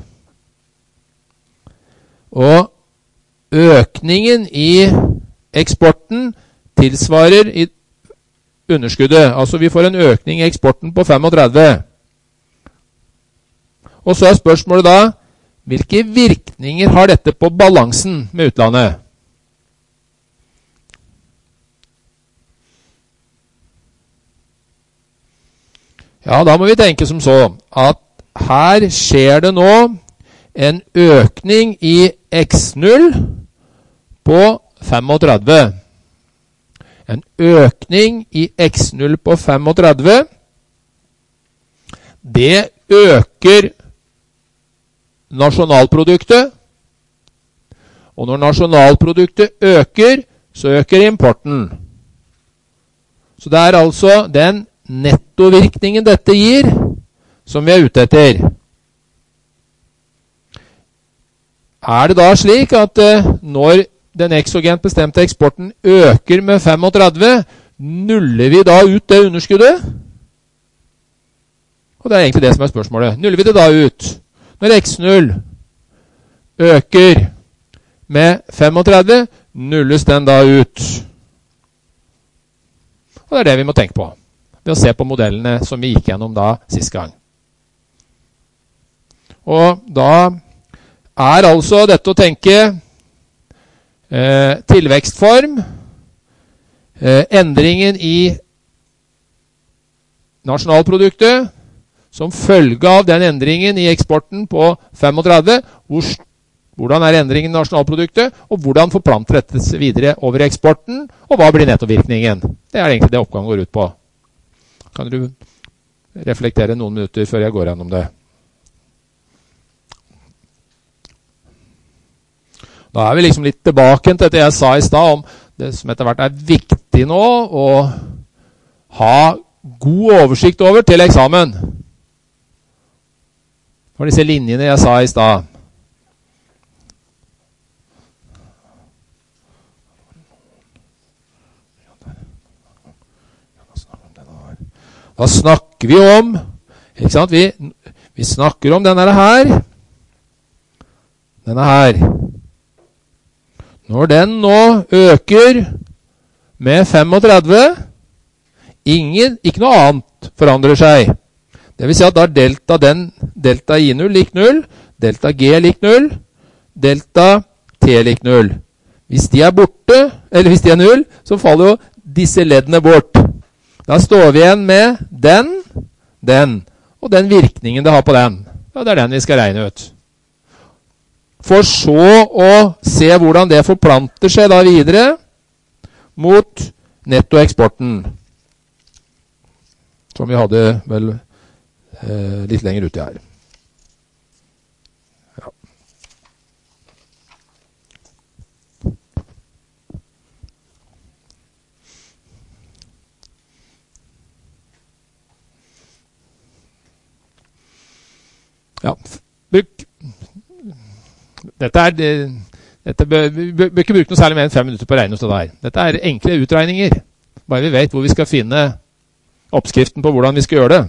Og økningen i eksporten tilsvarer i underskuddet. Altså vi får en økning i eksporten på tretifem. Og så er spørsmålet da, hvilke virkninger har dette på balansen med utlandet? Ja, da må vi tenke som så, at her skjer det nå en økning i X null på tretifem. En økning i X null på tretifem, det øker nasjonalproduktet, og når nasjonalproduktet øker, så øker importen. Så det er altså den nettovirkningen dette gir, som vi er ute etter. er det da slik at uh, når den exogent bestemte eksporten øker med femogtredve, nuller vi da ut det underskuddet? Og det er egentlig det som er spørsmålet. Nuller vi det da ut? Når X null øker med femogtredve, nulles den da ut. Og det er det vi må tenke på, ved å se på modellene som vi gikk gjennom da sist gang. Og da er altså dette å tenke eh, tilvekstform, eh, endringen i nasjonalproduktet, som følge av den endringen i eksporten på femogtredve, hvor, hvordan er endringen i nasjonalproduktet, og hvordan forplanter dette videre over eksporten, og hva blir nettovirkningen? Det er egentlig det oppgangen går ut på. Kan du reflektere noen minutter før jeg går gjennom det? Da er vi liksom litt tilbake til det jeg sa i sted om det som etter hvert er viktig nå å ha god oversikt over til eksamen. For disse linjene jeg sa i sted. Da snakker vi om, ikke sant? Vi, vi snakker om denne her. Denne her. Når den nå øker med femogtredve, ingen, ikke noe annet forandrer seg. Det vil si at da er delta, den, delta I null lik null, delta G lik null, delta T lik null. Hvis de er borte, eller hvis de er null, så faller jo disse leddene bort. Da står vi igjen med den, den, og den virkningen det har på den. Ja, det er den vi skal regne ut. For så å se hvordan det forplanter seg da videre mot nettoeksporten, som vi hadde vel eh, litt lenger ute her. Ja. Ja, bruk Dette er, dette bør, vi bør ikke bruke noe særlig mer enn fem minutter på å regne ut det der. Dette er enkle utregninger. Bare vi vet hvor vi skal finne oppskriften på hvordan vi skal gjøre det.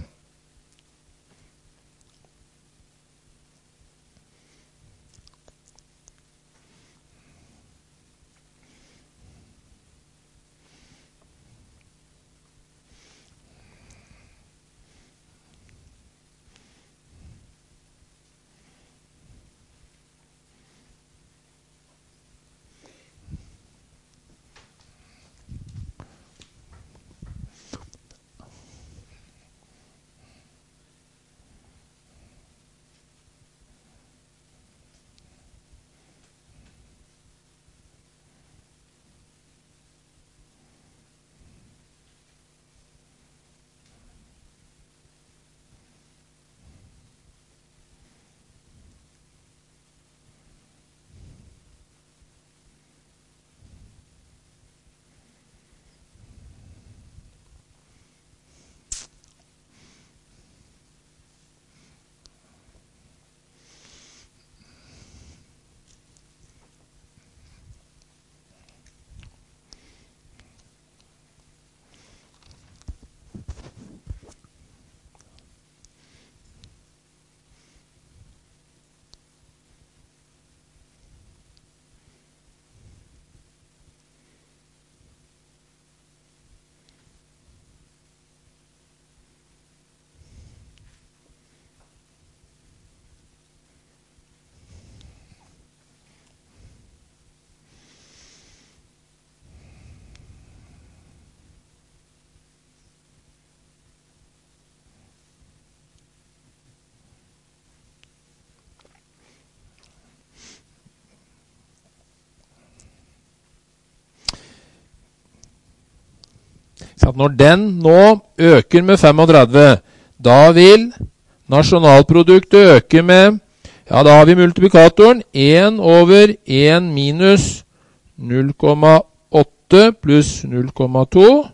Så når den nå øker med femogtredve, da vil nasjonalproduktet øke med, ja da har vi multiplikatoren, en over en minus null komma åtte pluss null komma to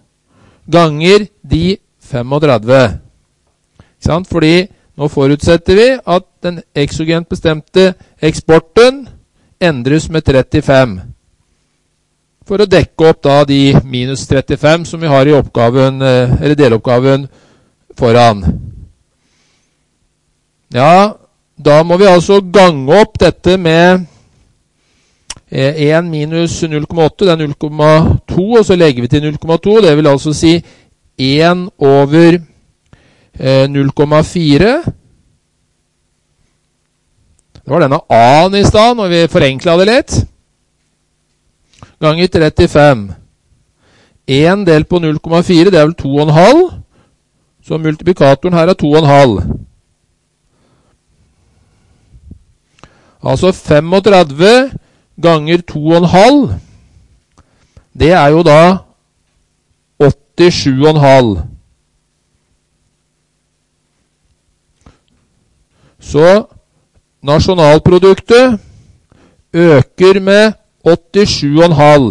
ganger de femogtredve. Ikke sant? Fordi nå forutsetter vi at den exogent bestemte eksporten endres med trettifem. For å dekke opp da de minus trettifem som vi har i oppgaven, eller deloppgaven foran. Ja, da må vi altså gange opp dette med en minus null komma åtte, det er null komma to, og så legger vi til null komma to. Det vil altså si en over null komma fire. Det var denne A-en i sted, når vi forenklet det litt. Ganger trettifem. en del på null komma fire, det er vel to komma fem. Så multiplikatoren her er to komma fem. Altså femogtredve ganger to komma fem. Det er jo da åttisju komma fem. Så nasjonalproduktet øker med åttisju komma fem.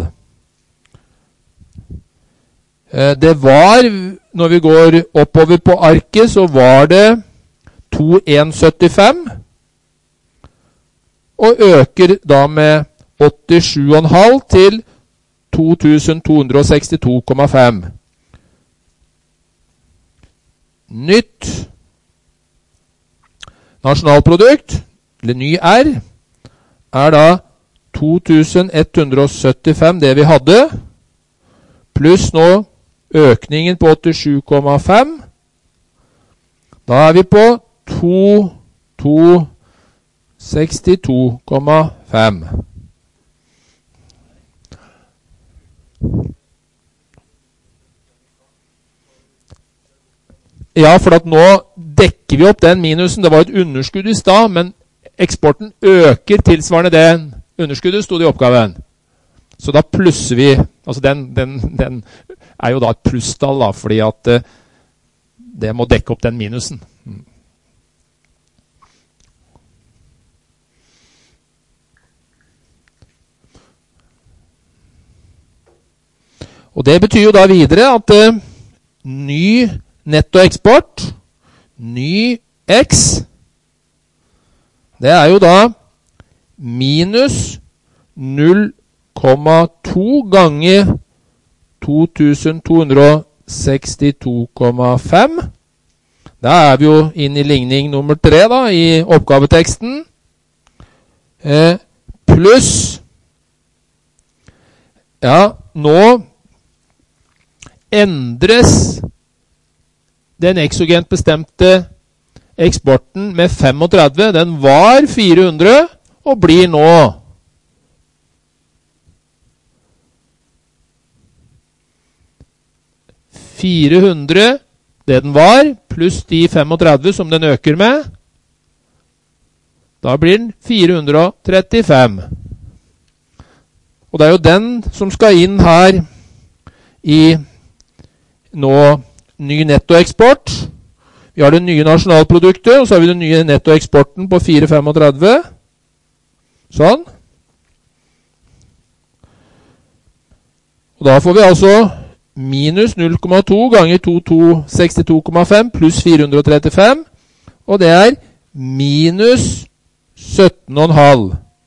Det var, når vi går oppover på arket, så var det to komma en syttifem, og øker da med åttisju komma fem til to tusen to hundre sekstito komma fem. Nytt nasjonalprodukt, eller ny R, er da to tusen ett hundre syttifem, det vi hadde, pluss nå økningen på åttisju komma fem. Da er vi på to to sekstito komma fem. Ja, for at nå dekker vi opp den minusen. Det var et underskudd i sted, men eksporten øker tilsvarende den underskuddet, stod i oppgaven. Så da plusser vi, altså den, den, den er jo da et plusstall da, fordi at uh, det må dekke opp den minusen. Mm. Og det betyr jo da videre at uh, ny nettoeksport, ny X, det er jo da minus null komma to ganger to tusen to hundre sekstito komma fem. Da er vi jo inne i ligning nummer tre da, i oppgaveteksten. Eh, pluss, ja, nå endres den exogent bestemte eksporten med femogtredve. Den var fire hundre og blir nå fire hundre, det den var, pluss de femogtredve som den øker med. Da blir den fire hundre trettifem. Og det er jo den som skal inn her i nå ny nettoeksport. Vi har det nye nasjonalproduktet, og så har vi den nye nettoeksporten på fire komma femogtredve. Sånn. Og da får vi altså minus null komma to ganger to tusen to hundre sekstito komma fem pluss fire hundre trettifem, og det er minus sytten komma fem.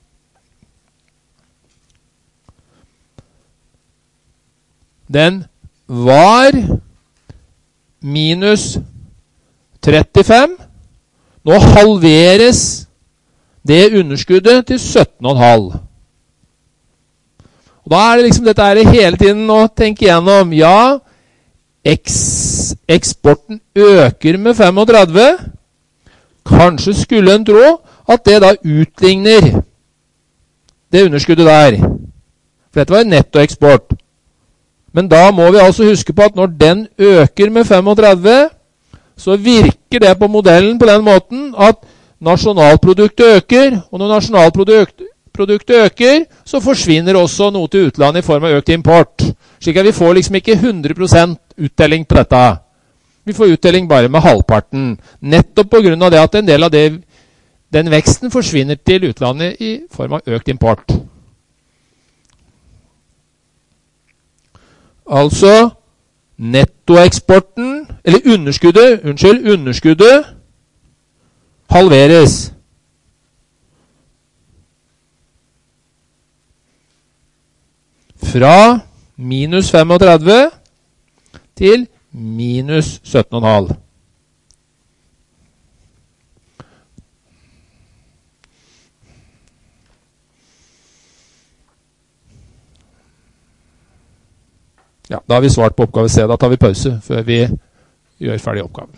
Den var minus trettifem. Nå halveres det underskuddet til sytten komma fem. Og da er det liksom dette her hele tiden å tenke igjennom. Ja, eks, eksporten øker med femogtredve. Kanskje skulle en tro at det da utligner det underskuddet der. For dette var en nettoeksport. Men da må vi altså huske på at når den øker med femogtredve, så virker det på modellen på den måten at nasjonalproduktet øker, og når nasjonalproduktet produktet øker, så forsvinner også noe til utlandet i form av økt import. Slik at vi får liksom ikke hundre prosent uttelling på dette. Vi får uttelling bare med halvparten. Nettopp på grunn av det at en del av det, den veksten forsvinner til utlandet i form av økt import. Altså, nettoeksporten, eller underskuddet, unnskyld, underskuddet halveres. fra minus femogtredve til minus sytten komma fem. Ja, da har vi svart på oppgave C. Da tar vi pause før vi gjør ferdig oppgaven.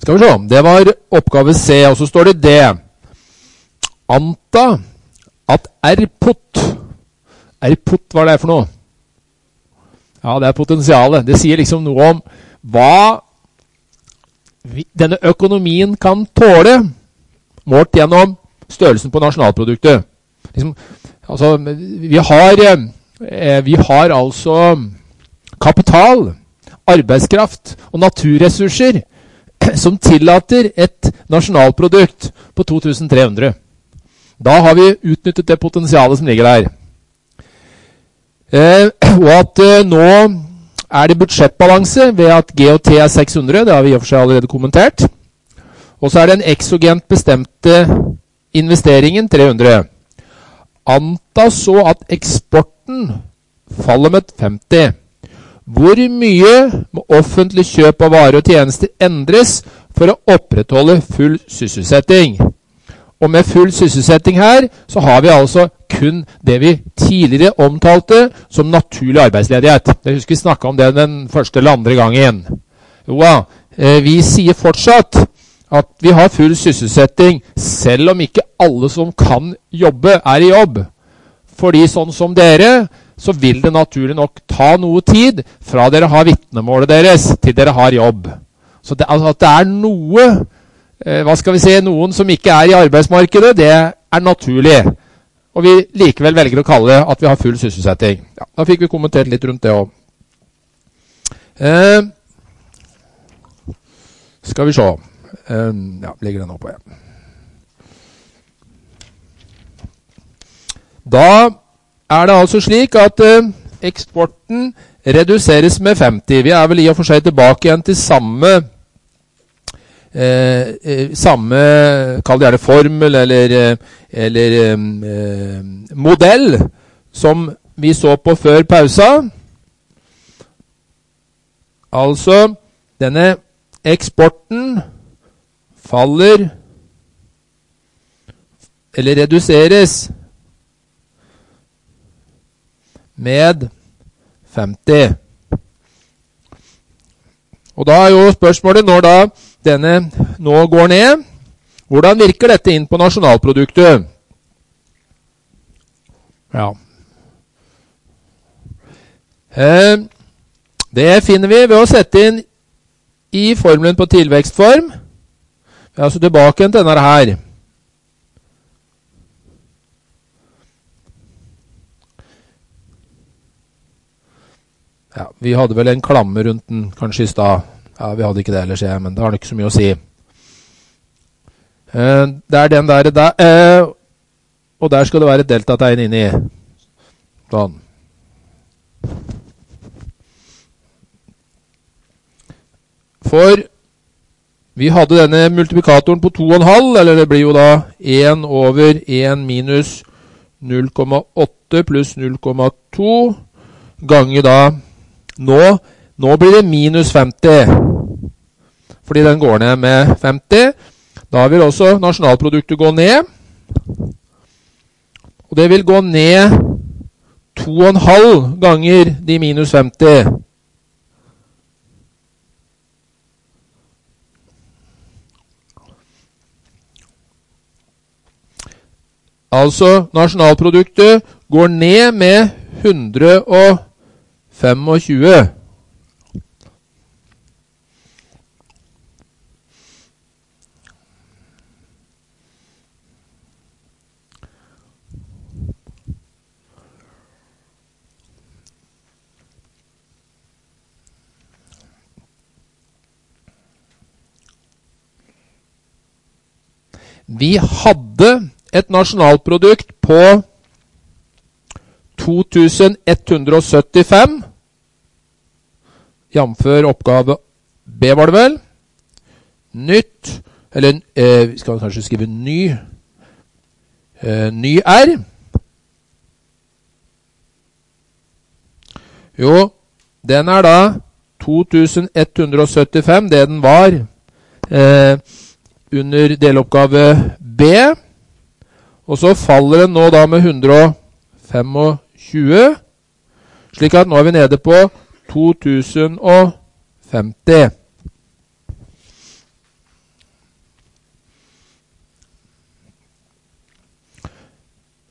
Skal vi se, det var oppgave C, og så står det D. Anta at R-pot, R-pot, hva er det for noe? Ja, det er potensialet. Det sier liksom noe om hva vi, denne økonomien kan tåle, målt gjennom størrelsen på nasjonalproduktet. Liksom, altså, vi har, eh, vi har altså kapital, arbeidskraft og naturressurser som tillater et nasjonalprodukt på to tusen tre hundre. Da har vi utnyttet det potensialet som ligger der. Eh, og at eh, nå er det budsjettbalanse ved at G og T er seks hundre, det har vi i og for seg allerede kommentert. Og så er det en exogent bestemte investeringen tre hundre. Anta så at eksporten faller med femti. Hvor mye må offentlig kjøp av varer og tjenester endres for å opprettholde full sysselsetting? Og med full sysselsetting her, så har vi altså kun det vi tidligere omtalte som naturlig arbeidsledighet. Jeg husker vi snakket om det den første eller andre gangen. Jo, vi sier fortsatt at vi har full sysselsetting, selv om ikke alle som kan jobbe er i jobb. Fordi sånn som dere, så vil det naturlig nok ta noe tid fra dere har vitnemålet deres til dere har jobb. Så det, altså at det er noe, eh, hva skal vi si, noen som ikke er i arbeidsmarkedet, det er naturlig. Og vi likevel velger å kalle det at vi har full sysselsetting. Ja, da fikk vi kommentert litt rundt det også. Eh, skal vi se. Eh, ja, legger den opp på igjen. Da er det altså slik at eh, eksporten reduseres med femti. Vi er vel i og for seg tilbake igjen til samme, eh, eh, samme kall det gjerne formel eller, eller eh, modell som vi så på før pausa. Altså, denne eksporten faller eller reduseres med femti. Og da er jo spørsmålet, når da denne nå går ned, hvordan virker dette inn på nasjonalproduktet? Ja. Eh, det finner vi ved å sette inn i formelen på tilvekstform. Vi er altså tilbake til denne her. Ja, vi hadde vel en klamme rundt den kanskje i stad. Ja, vi hadde ikke det ellers, jeg, men det har ikke så mye å si. Eh, det er den der, der eh, og der skal det være et deltategn inni. Sånn. For vi hadde denne multiplikatoren på to komma fem, eller det blir jo da én over én minus null komma åtte pluss null komma to, ganger da Nå, nå blir det minus femti, fordi den går ned med femti. Da vil også nasjonalproduktet gå ned, og det vil gå ned to komma fem ganger de minus femti. Altså, nasjonalproduktet går ned med hundre og tjuefem. Vi hadde et nasjonalprodukt på to tusen ett hundre og syttifem, jamfør oppgave B var det vel. Nytt, eller eh, vi skal kanskje skrive ny, eh, ny R. Jo, den er da to tusen ett hundre og syttifem, det den var eh, under deloppgave B. Og så faller den nå da med hundre og tjuefem, slik at nå er vi nede på to tusen og femti.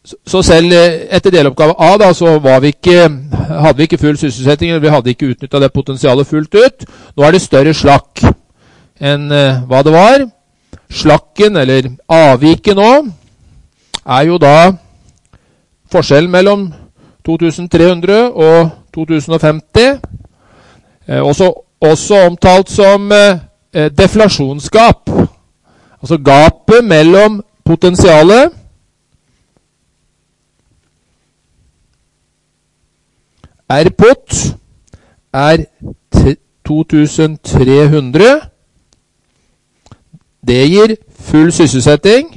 Så selv etter deloppgave A da, så var vi ikke, hadde vi ikke full sysselsetting, eller vi hadde ikke utnyttet det potensialet fullt ut. Nå er det større slakk enn hva det var. Slakken, eller avviket nå, er jo da forskjellen mellom to tusen tre hundre og to tusen femti. Også, også omtalt som eh, deflasjonsgap. Altså gapet mellom potensialet R-pot er to tusen tre hundre. Det gir full sysselsetting.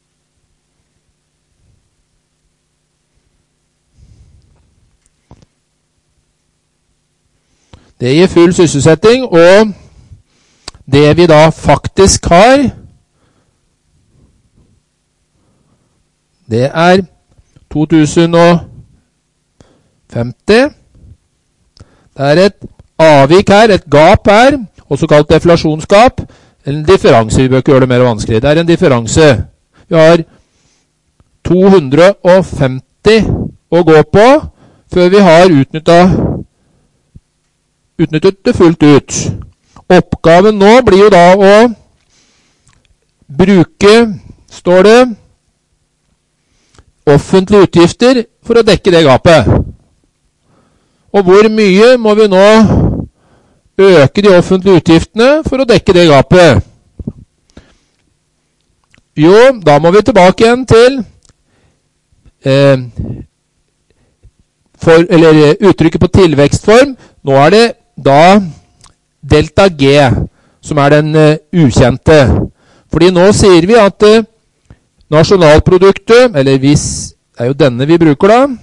Det gir full sysselsetting, og det vi da faktisk har, det er to tusen femti. Det er et avvik her, et gap her, også kalt deflasjonsgap. En differanse, vi bør ikke gjøre det mer vanskelig. Det er en differanse. Vi har to hundre femti å gå på før vi har utnyttet, utnyttet det fullt ut. Oppgaven nå blir jo da å bruke, står det, offentlige utgifter for å dekke det gapet. Og hvor mye må vi nå øke de offentlige utgiftene for å dekke det gapet? Jo, da må vi tilbake igjen til eh, for, eller uttrykket på tilvekstform. Nå er det da delta G som er den uh, ukjente. Fordi nå sier vi at uh, nasjonalproduktet, eller hvis, det er jo denne vi bruker da,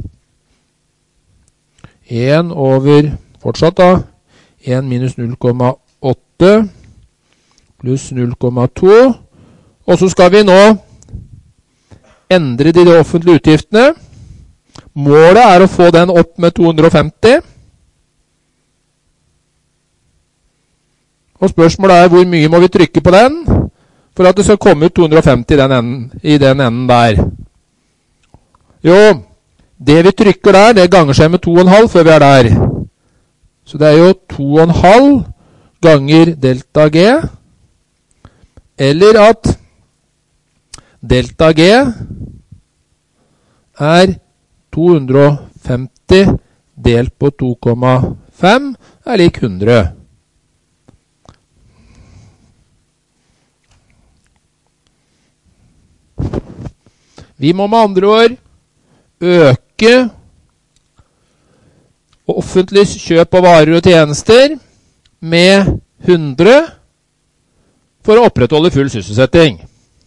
en over, fortsatt da, en minus null komma åtte pluss null komma to, og så skal vi nå endre de, de offentlige utgiftene. Målet er å få den opp med to hundre femti. Og spørsmålet er hvor mye må vi trykke på den for at det skal komme ut to hundre femti i den enden, i den enden der. Jo, det vi trykker der, det ganger seg med to komma fem før vi er der. Så det er jo to komma fem ganger delta G, eller at delta G er to hundre femti delt på to komma fem er lik hundre. Vi må med andre ord øke offentlig kjøp av varer og tjenester med hundre for å opprettholde full sysselsetting.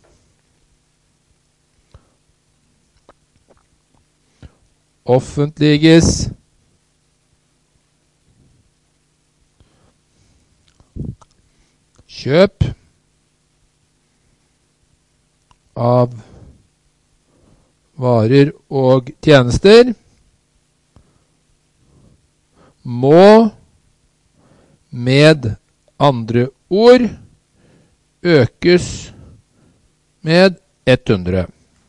Offentliges kjøp av varer og tjenester må med andre ord økes med hundre.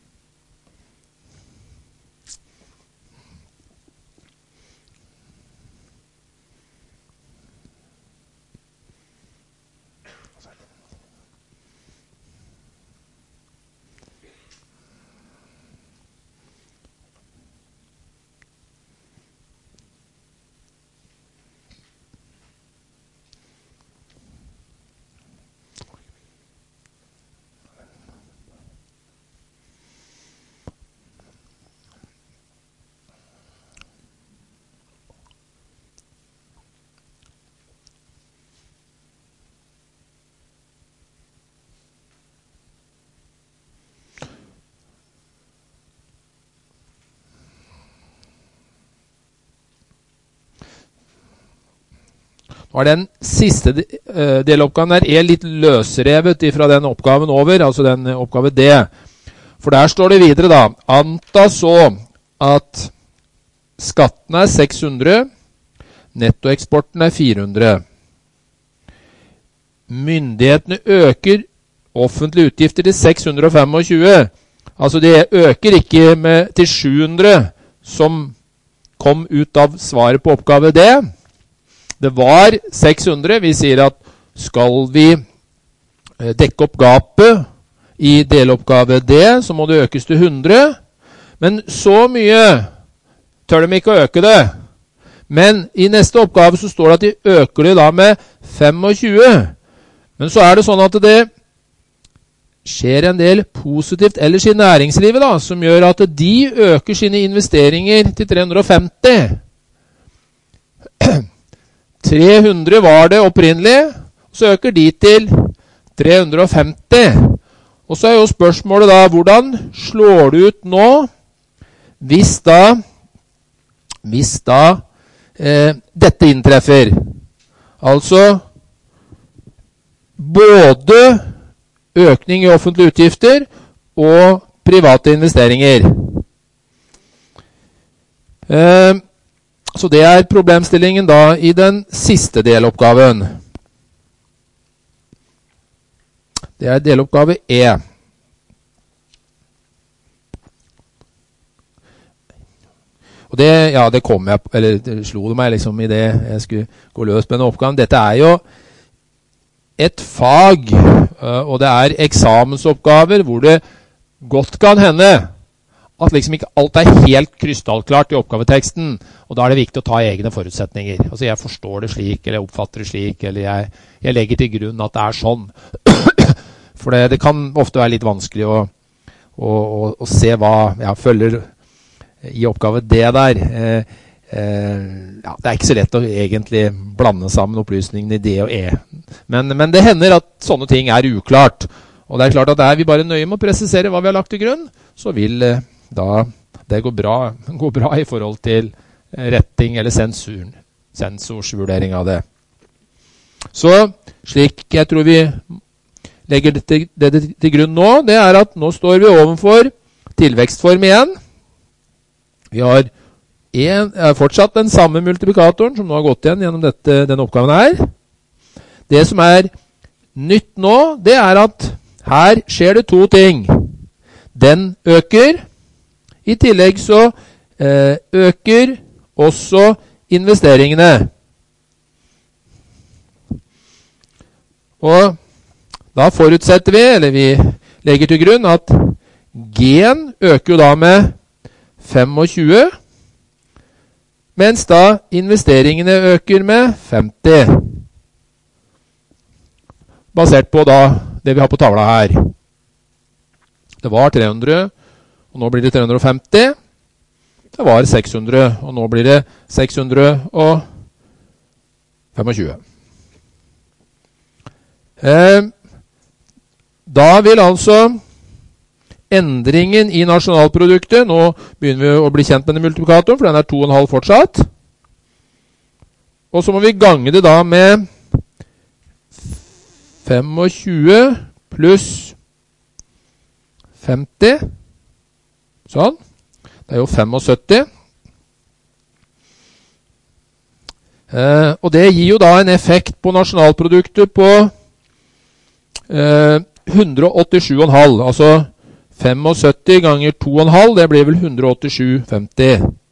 Nå er den siste deloppgaven der er litt løsrevet fra den oppgaven over, altså den oppgave D. For der står det videre da, anta så at skatten er seks hundre, nettoeksporten er fire hundre. Myndighetene øker offentlige utgifter til seks hundre tjuefem, Altså det øker ikke med til sju hundre som kom ut av svaret på oppgave D. Det var seks hundre. Vi sier at skal vi dekke opp gapet i deloppgave D, så må det økes til hundre. Men så mye tør de ikke å øke det. Men i neste oppgave så står det at de øker det da med tjuefem. Men så er det sånn at det skjer en del positivt ellers i næringslivet da, som gjør at de øker sine investeringer til tre hundre og femti. tre hundre var det opprinnelig, så øker de til tre hundre og femti. Og så er jo spørsmålet da, hvordan slår det ut nå, hvis da, hvis da eh, dette inntreffer? Altså, både økning i offentlige utgifter og private investeringer. Eh, så det er problemstillingen da i den siste deloppgaven. Det er deloppgave E. Og det, ja, det kom jeg, eller det slo det meg liksom i det jeg skulle gå løs på denne oppgaven. Dette er jo et fag, og det er eksamensoppgaver hvor det godt kan hende at liksom ikke alt er helt krystallklart i oppgaveteksten, og da er det viktig å ta egne forutsetninger. Altså jeg forstår det slik, eller jeg oppfatter det slik, eller jeg, jeg legger til grunn at det er sånn. For det, det kan ofte være litt vanskelig å, å, å, å se hva jeg følger i oppgave D der. Eh, eh, ja, det er ikke så lett å egentlig blande sammen opplysningene i D og E. Men, men det hender at sånne ting er uklart. Og det er klart at er vi bare nøye med å presisere hva vi har lagt til grunn, så vil eh, da det gå bra, gå bra i forhold til retting eller sensuren, sensorsvurdering av det. Så slik jeg tror vi legger det til, det til grunn nå, det er at nå står vi overfor tilvekstform igjen. Vi har en, er fortsatt den samme multiplikatoren som nå har gått igjen gjennom dette, denne oppgaven her. Det som er nytt nå, det er at her skjer det to ting. Den øker. I tillegg så eh, øker også investeringene. Og da forutsetter vi, eller vi legger til grunn, at G-en øker jo da med tjuefem, mens da investeringene øker med femti. Basert på da det vi har på tavla her. Det var tre hundre, og nå blir det tre hundre og femti. Det var seks hundre, og nå blir det seks hundre og tjuefem. Eh, da vil altså endringen i nasjonalproduktet, nå begynner vi å bli kjent med den multiplikatoren, for den er to komma fem fortsatt. Og så må vi gange det da med tjuefem pluss femti. Sånn. Det er jo syttifem. Eh, og det gir jo da en effekt på nasjonalproduktet på eh, hundre og åttisju komma fem. Altså syttifem ganger to komma fem, det blir vel hundre og åttisju komma femti.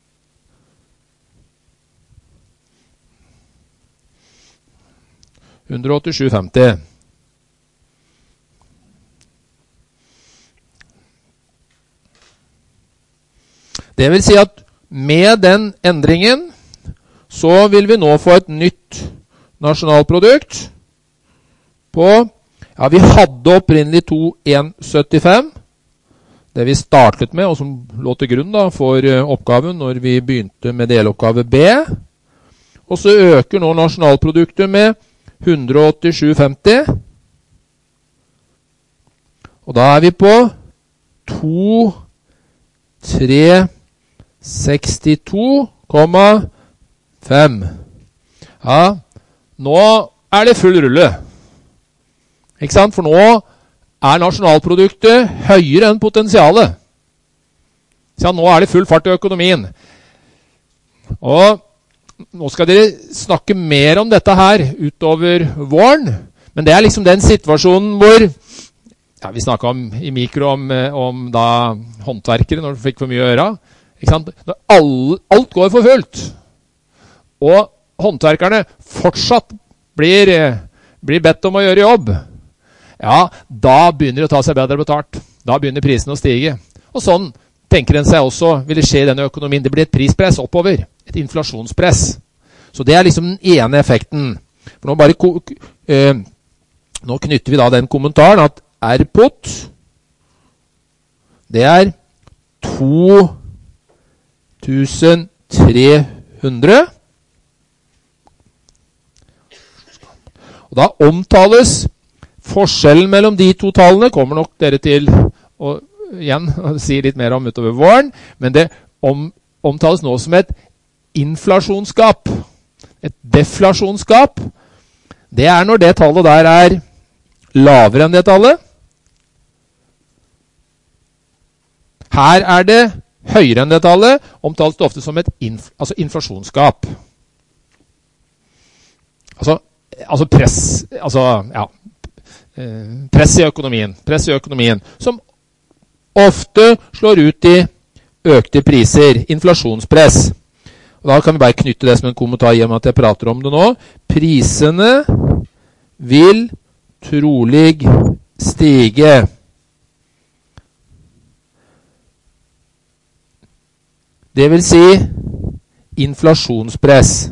hundre og åttisju komma femti. Det vil si at med den endringen så vil vi nå få et nytt nasjonalprodukt på, ja, vi hadde opprinnelig to komma syttifem, det vi startet med, og som lå til grunn da for oppgaven når vi begynte med deloppgave B. Og så øker nå nasjonalproduktet med hundre og åttisju komma femti. Og da er vi på to tre sekstito komma fem. Ja, nå er det full rulle. Ikke sant? For nå er nasjonalproduktet høyere enn potensialet. Så nå er det full fart i økonomien. Og nå skal dere snakke mer om dette her utover våren, men det er liksom den situasjonen hvor ja, vi snakket om, i mikro om, om da håndverkere når de fikk for mye å gjøre. Ikke sant? Når all, alt går for fullt, og håndverkerne fortsatt blir, blir bedt om å gjøre jobb, ja, da begynner det å ta seg bedre betalt. Da begynner prisene å stige. Og sånn tenker en seg også vil det skje i denne økonomien. Det blir et prispress oppover, et inflasjonspress. Så det er liksom den ene effekten. For nå, bare, eh, nå knytter vi da den kommentaren at R P O T, det er to tusen tre hundre. Og da omtales forskjellen mellom de to tallene, kommer nok dere til å igjen si litt mer om utover våren, men det om, omtales nå som et inflasjonsgap. Et deflasjonsgap. Det er når det tallet der er lavere enn det tallet. Her er det høyere enn det tallet, omtales det ofte som et inf, altså inflasjonsgap. Altså, altså press, altså, ja, press i økonomien, press i økonomien, som ofte slår ut i økte priser, inflasjonspress. Og da kan vi bare knytte det som en kommentar i og med at jeg prater om det nå. Prisene vil trolig stige. Det vil si inflasjonspress.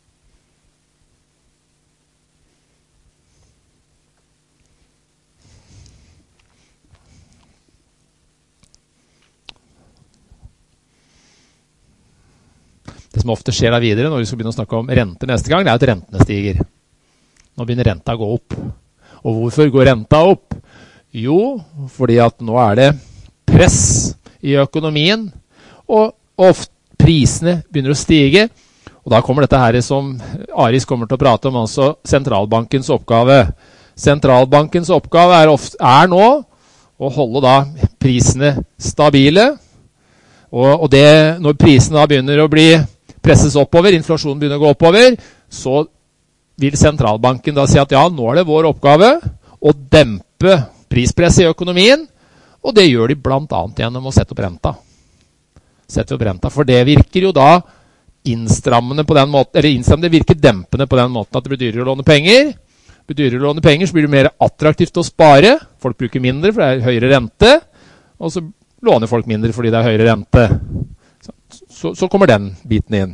Det som ofte skjer da videre når vi skal begynne å snakke om renter neste gang, det er at rentene stiger. Nå begynner renta å gå opp. Og hvorfor går renta opp? Jo, fordi at nå er det press i økonomien, og ofte prisene begynner å stige. Og da kommer dette her som Aris kommer til å prate om, altså sentralbankens oppgave. Sentralbankens oppgave er, ofte, er nå å holde da prisene stabile. Og, og det, når prisene da begynner å bli presses oppover, inflasjonen begynner å gå oppover, så vil sentralbanken da si at ja, nå er det vår oppgave å dempe prispress i økonomien, og det gjør de blant annet gjennom å sette opp renta. Sette opp renta, for det virker jo da innstrammende på den måten, eller innstrammende virker dempende på den måten at det blir dyrere å låne penger. Det blir dyrere å låne penger, så blir det mer attraktivt å spare. Folk bruker mindre, for det er høyere rente, og så låner folk mindre fordi det er høyere rente. Så, så, så kommer den biten inn.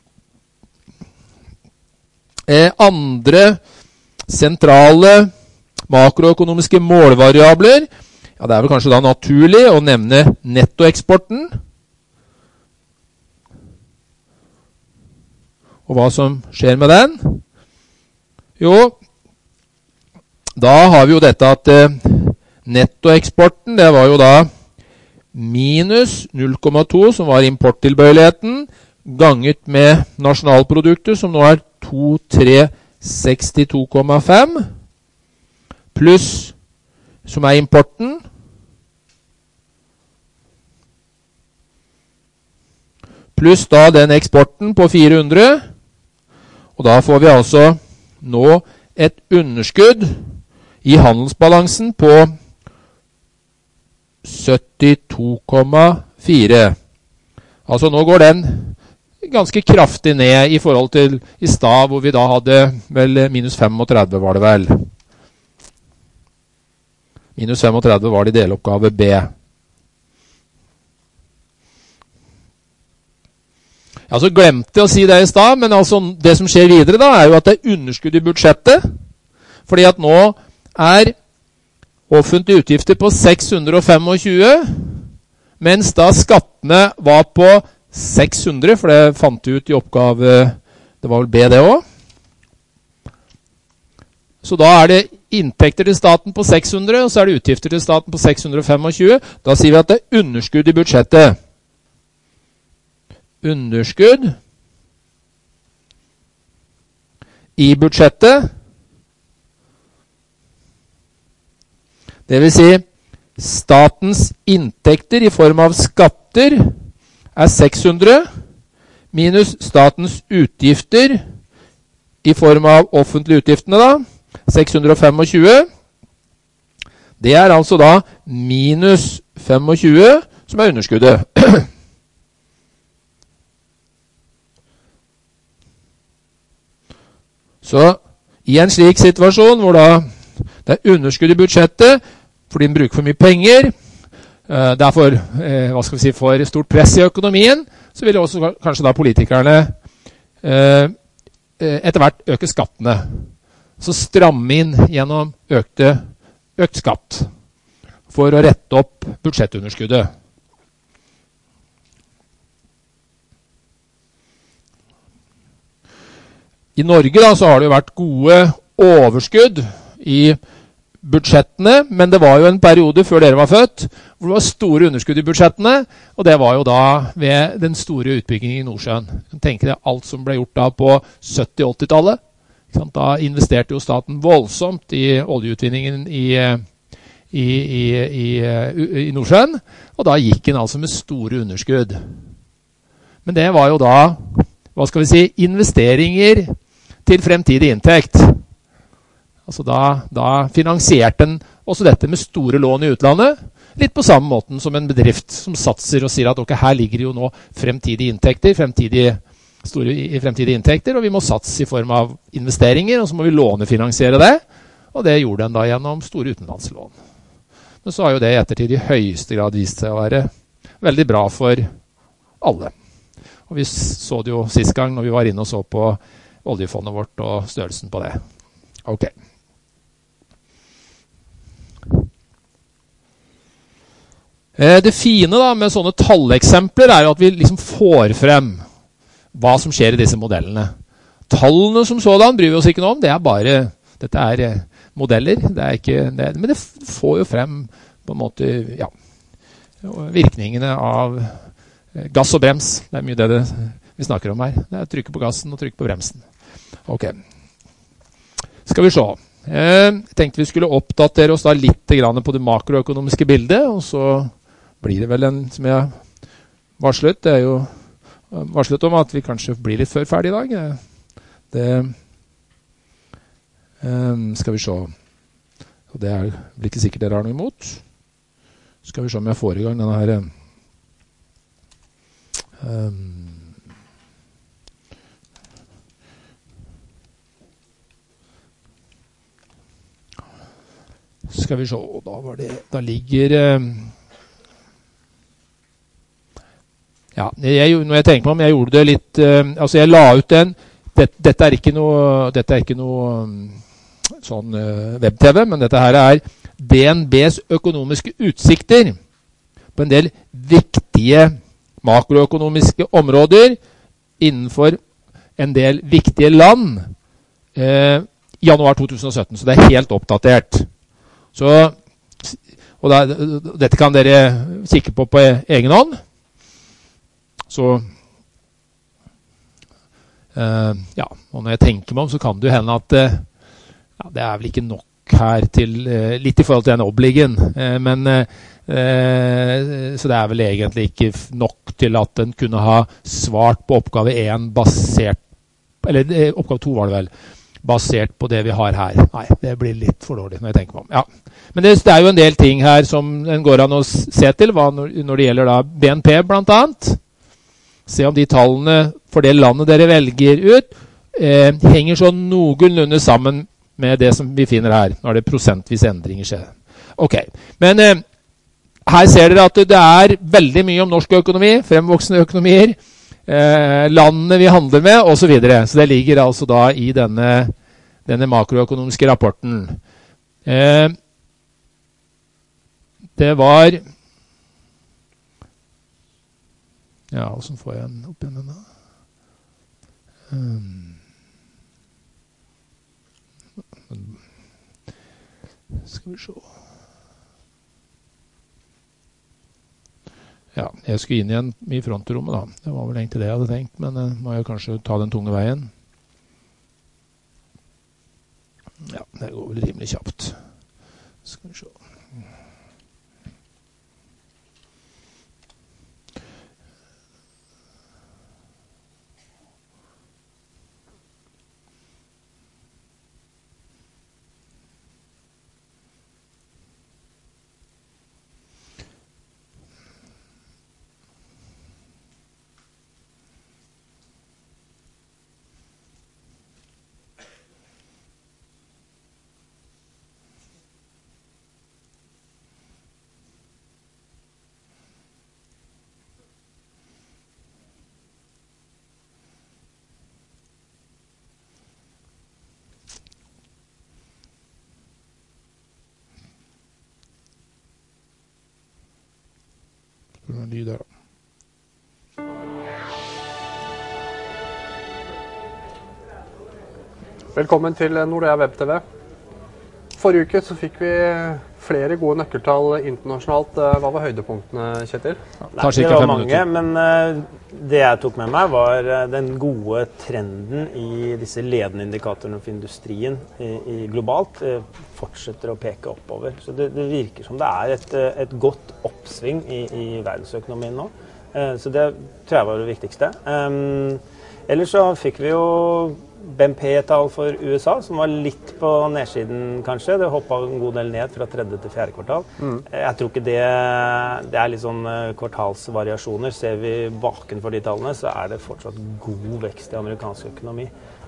Eh, andre sentrale makroøkonomiske målvariabler, ja, det er vel kanskje da naturlig å nevne nettoeksporten. Og hva som skjer med den? Jo, da har vi jo dette at eh, nettoeksporten, det var jo da minus null komma to, som var importtilbøyeligheten, ganget med nasjonalproduktet, som nå er to tre sekstito komma fem, pluss, som er importen, pluss da den eksporten på fire hundre, og da får vi altså nå et underskudd i handelsbalansen på syttito komma fire. Altså nå går den ganske kraftig ned i forhold til i stad, hvor vi da hadde vel minus femogtredve var det vel. Minus femogtredve var det i deloppgave B. Jeg altså glemte å si det i stad, men altså det som skjer videre da, er jo at det er underskudd i budsjettet, fordi at nå er offentlige utgifter på seks hundre tjuefem, mens da skattene var på seks hundre, for det fant vi ut i oppgave, det var vel B det også. Så da er det inntekter til staten på seks hundre, og så er det utgifter til staten på seks hundre tjuefem. Da sier vi at det er underskudd i budsjettet. Underskudd i budsjettet. Det vil si, statens inntekter i form av skatter er seks hundre, minus statens utgifter i form av offentlige utgiftene da, seks hundre tjuefem. Det er altså da minus tjuefem som er underskuddet. Så i en slik situasjon hvor da det er underskudd i budsjettet fordi den bruker for mye penger, det er for, hva skal vi si, for stort press i økonomien, så vil også kanskje da politikerne etter hvert øke skattene. Så stramme inn gjennom økte, økt skatt for å rette opp budsjettunderskuddet. I Norge da, så har det jo vært gode overskudd i budsjettene, men det var jo en periode før dere var født, hvor det var store underskudd i budsjettene, og det var jo da ved den store utbyggingen i Nordsjøen. Tenk deg alt som ble gjort da på sytti-åttitallet. Da investerte jo staten voldsomt i oljeutvinningen i, i, i, i, i Nordsjøen, og da gikk den altså med store underskudd. Men det var jo da, hva skal vi si, investeringer til fremtidig inntekt. Altså da, da finansierte den også dette med store lån i utlandet, litt på samme måten som en bedrift som satser og sier at ok, her ligger jo nå fremtidige inntekter, fremtidige, store fremtidige inntekter, og vi må satse i form av investeringer, og så må vi lånefinansiere det, og det gjorde den da gjennom store utenlandslån. Men så har jo det i ettertid i høyeste grad vist seg å være veldig bra for alle. Og vi så det jo sist gang når vi var inne og så på oljefondet vårt og størrelsen på det. Ok. Det fine da med sånne talleksempler er at vi liksom får frem hva som skjer i disse modellene. Tallene som sådan bryr vi oss ikke noe om, det er bare, dette er modeller, det er ikke, det, men det får jo frem på en måte, ja, virkningene av gass og brems. Det er mye det, det vi snakker om her. Det er trykke på gassen og trykke på bremsen. Ok. Skal vi se. Jeg tenkte vi skulle oppdatere oss da litt grann på det makroøkonomiske bildet, og så blir det vel en, som jeg varslet, det er jo varslet om at vi kanskje blir litt før ferdig i dag. Det um, skal vi se. Og det er vel ikke sikkert dere har noe imot. Skal vi se om jeg får i gang denne her um, skal vi se, da var det, da ligger um, ja, jeg, når jeg tenker meg om, jeg gjorde det litt, uh, altså jeg la ut den, det, dette er ikke noe, dette er ikke noe um, sånn uh, web-tv, men dette her er D N B's økonomiske utsikter på en del viktige makroøkonomiske områder innenfor en del viktige land uh, i januar to tusen og sytten, så det er helt oppdatert. Så, og da, dette kan dere kikke på på egen hånd. Så, uh, ja, og når jeg tenker meg om, så kan det jo hende at uh, ja, det er vel ikke nok her til, uh, litt i forhold til den oppliggen, uh, men uh, uh, så det er vel egentlig ikke nok til at den kunne ha svart på oppgave én basert, eller uh, oppgave to var det vel, basert på det vi har her. Nei, det blir litt for dårlig når jeg tenker meg om. Ja. Men det, det er jo en del ting her som en går an å se til, hva når, når det gjelder da B N P blant annet. Se om de tallene for det landet dere velger ut eh, henger så noenlunde sammen med det som vi finner her, når det prosentvis endringer skjer. Ok, men eh, her ser dere at det er veldig mye om norsk økonomi, fremvoksende økonomier, eh, landene vi handler med, og så videre. Så det ligger altså da i denne, denne makroøkonomiske rapporten. Eh, det var... Ja, hvordan får jeg den opp igjen denne? Um, skal vi se. Ja, jeg skulle inn igjen i frontrommet da. Det var vel egentlig det jeg hadde tenkt, men uh, må jeg kanskje ta den tunge veien. Ja, det går vel rimelig kjapt. Skal vi se. lyd der. Velkommen til Nordea Web T V. Forrige uke så fikk vi flere gode nøkkeltall internasjonalt. Hva var høydepunktene, Kjetil? Nei, det var mange, men uh, det jeg tok med meg var uh, den gode trenden i disse ledende indikatorene for industrien i, i globalt uh, fortsetter å peke oppover. Så det, det virker som det er et, et godt oppsving i, i verdensøkonomien nå. Uh, så det tror jeg var det viktigste. Um, ellers så fikk vi jo B N P-tall for U S A, som var litt på nedsiden kanskje. Det hoppet en god del ned fra tredje til fjerde kvartal. Mm. Jeg tror ikke det, det er litt sånn kvartalsvariasjoner. Ser vi bakenfor de tallene, så er det fortsatt god vekst i amerikansk økonomi.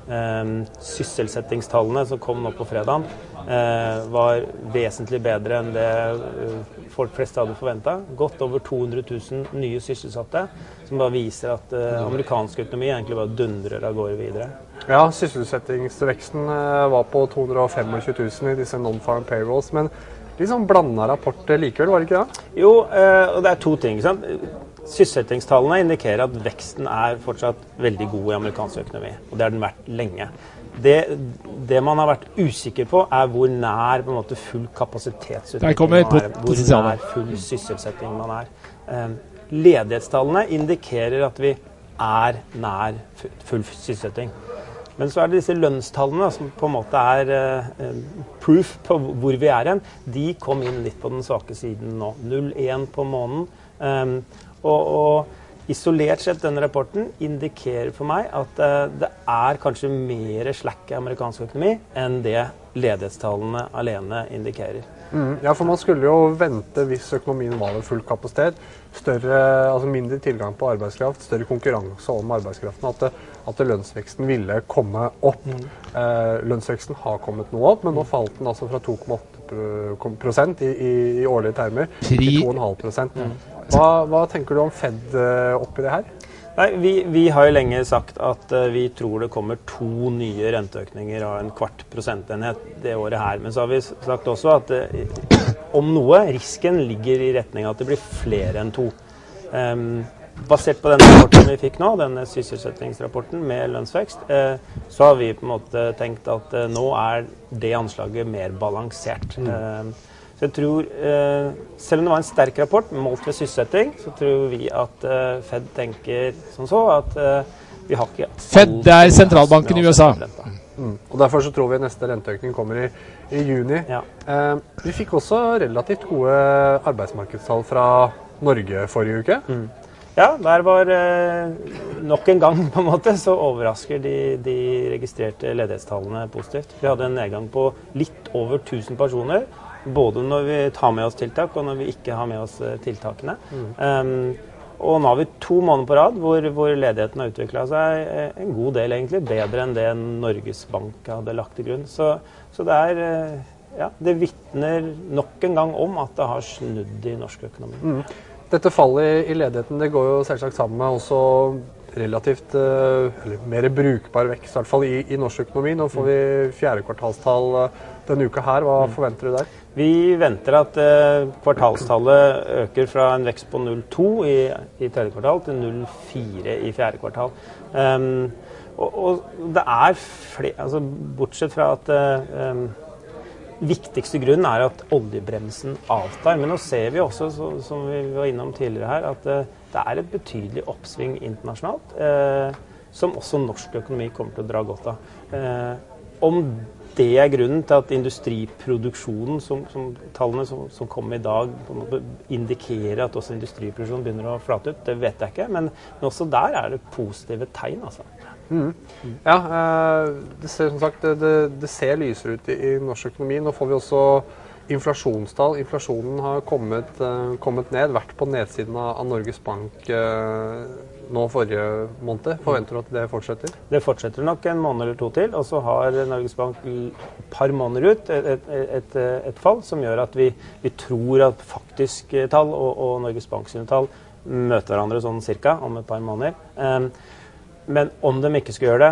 Um, sysselsettingstallene som kom nå på fredagen uh, var vesentlig bedre enn det uh, folk flest hadde forventet. Godt over to hundre tusen nye sysselsatte, som bare viser at uh, amerikansk økonomi egentlig bare dundrer av gårde videre. Ja, sysselsettingsveksten uh, var på to hundre og tjuefem tusen i disse non-farm payrolls, men litt sånn blandet rapport likevel, var det ikke det? Jo, uh, og det er to ting, ikke sant? Sysselsettingstallene indikerer at veksten er fortsatt veldig god i amerikansk økonomi, og det har den vært lenge. Det, det man har vært usikker på er hvor nær på en måte, full kapasitetsutvikling man er, hvor nær full sysselsetting man er. Um, ledighetstallene indikerer at vi er nær full sysselsetting. Men så er det disse lønnstallene som på en måte er uh, proof på hvor vi er hen. De kom inn litt på den svake siden nå. null komma én på måneden. Um, og, og isolert sett denne rapporten indikerer for meg at uh, det er kanskje mer slakk i amerikansk økonomi enn det ledighetstallene alene indikerer. Mm, ja, for man skulle jo vente hvis økonomien var ved full kapasitet, større, altså mindre tilgang på arbeidskraft, større konkurranse om arbeidskraften, at, det, at lønnsveksten ville komme opp. Mm. Eh, lønnsveksten har kommet noe opp, men nå falt den altså fra to komma åtte prosent i, i, i årlige termer til to komma fem prosent. Mm. Hva, hva tenker du om Fed uh, oppi det her? Nei, vi, vi har jo lenge sagt at uh, vi tror det kommer to nye renteøkninger av en kvart prosentenhet det året her. Men så har vi sagt også at uh, om noe, risken ligger i retning at det blir flere enn to. Um, basert på den rapporten vi fikk nå, denne sysselsettingsrapporten med lønnsvekst, uh, så har vi på en måte tenkt at uh, nå er det anslaget mer balansert. Mm. Uh, Så jeg tror, eh, selv om det var en sterk rapport målt ved sysselsetting, så tror vi at eh, Fed tenker som så at eh, vi har ikke... Fed er sentralbanken i U S A. Mm. Og derfor så tror vi neste renteøkning kommer i, i juni. Ja. Eh, vi fikk også relativt gode arbeidsmarkedstall fra Norge forrige uke. Mm. Ja, der var eh, nok en gang på en måte, så overrasker de, de registrerte ledighetstallene positivt. Vi hadde en nedgang på litt over tusen personer, både når vi tar med oss tiltak og når vi ikke har med oss tiltakene. Mm. Um, og nå har vi to måneder på rad hvor, hvor ledigheten har utviklet seg en god del egentlig, bedre enn det Norges Bank hadde lagt til grunn. Så, så det er, ja, det vitner nok en gang om at det har snudd i norsk økonomi. Mm. Dette fallet i ledigheten, det går jo selvsagt sammen med også relativt, eller mer brukbar vekst, i hvert fall i, i norsk økonomi. Nå får vi fjerde kvartalstall denne uka her. Hva mm. forventer du der? Vi venter at uh, kvartalstallet øker fra en vekst på null komma to i, i tredje kvartal til null komma fire i fjerde kvartal. Um, og, og det er flere, altså bortsett fra at uh, um, viktigste grunnen er at oljebremsen avtar. Men nå ser vi også, så, som vi var innom tidligere her, at uh, det er et betydelig oppsving internasjonalt, uh, som også norsk økonomi kommer til å dra godt av. Uh, om det er grunnen til at industriproduksjonen, som, som tallene som, som kommer i dag, på en måte indikerer at også industriproduksjonen begynner å flate ut. Det vet jeg ikke, men, men også der er det positive tegn. Altså. Mm. Ja, eh, det ser, som sagt, det, det ser lysere ut i, i norsk økonomi. Nå får vi også inflasjonstall. Inflasjonen har kommet, eh, kommet ned, vært på nedsiden av, av Norges Bank eh, nå forrige måned. Forventer du at det fortsetter? Det fortsetter nok en måned eller to til, og så har Norges Bank et par måneder ut et, et, et, et fall som gjør at vi, vi tror at faktisk tall og, og Norges Bank sine tall møter hverandre sånn cirka om et par måneder. Um, men om de ikke skal gjøre det, så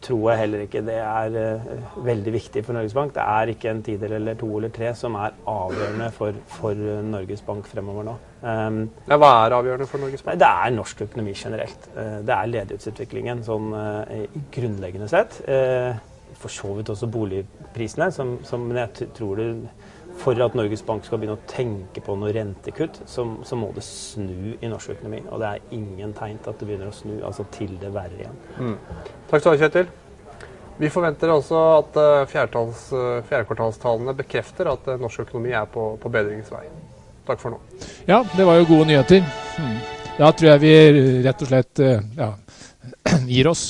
tror jeg heller ikke det er uh, veldig viktig for Norges Bank. Det er ikke en tider eller to eller tre som er avgjørende for, for Norges Bank fremover nå. Um, ja, hva er avgjørende for Norges Bank? Det er norsk økonomi generelt. Uh, det er ledighetsutviklingen sånn uh, grunnleggende sett. Uh, for så vidt også boligprisene, som, som jeg tror det for at Norges Bank skal begynne å tenke på noe rentekutt, så, så må det snu i norsk økonomi. Og det er ingen tegn til at det begynner å snu, altså til det verre igjen. Mm. Takk skal du ha, Kjetil. Vi forventer også at uh, fjerdekvartalstallene bekrefter at uh, norsk økonomi er på, på bedringsvei. Takk for nå. Ja, det var jo gode nyheter. Mm. Da tror jeg vi rett og slett uh, ja, gir oss.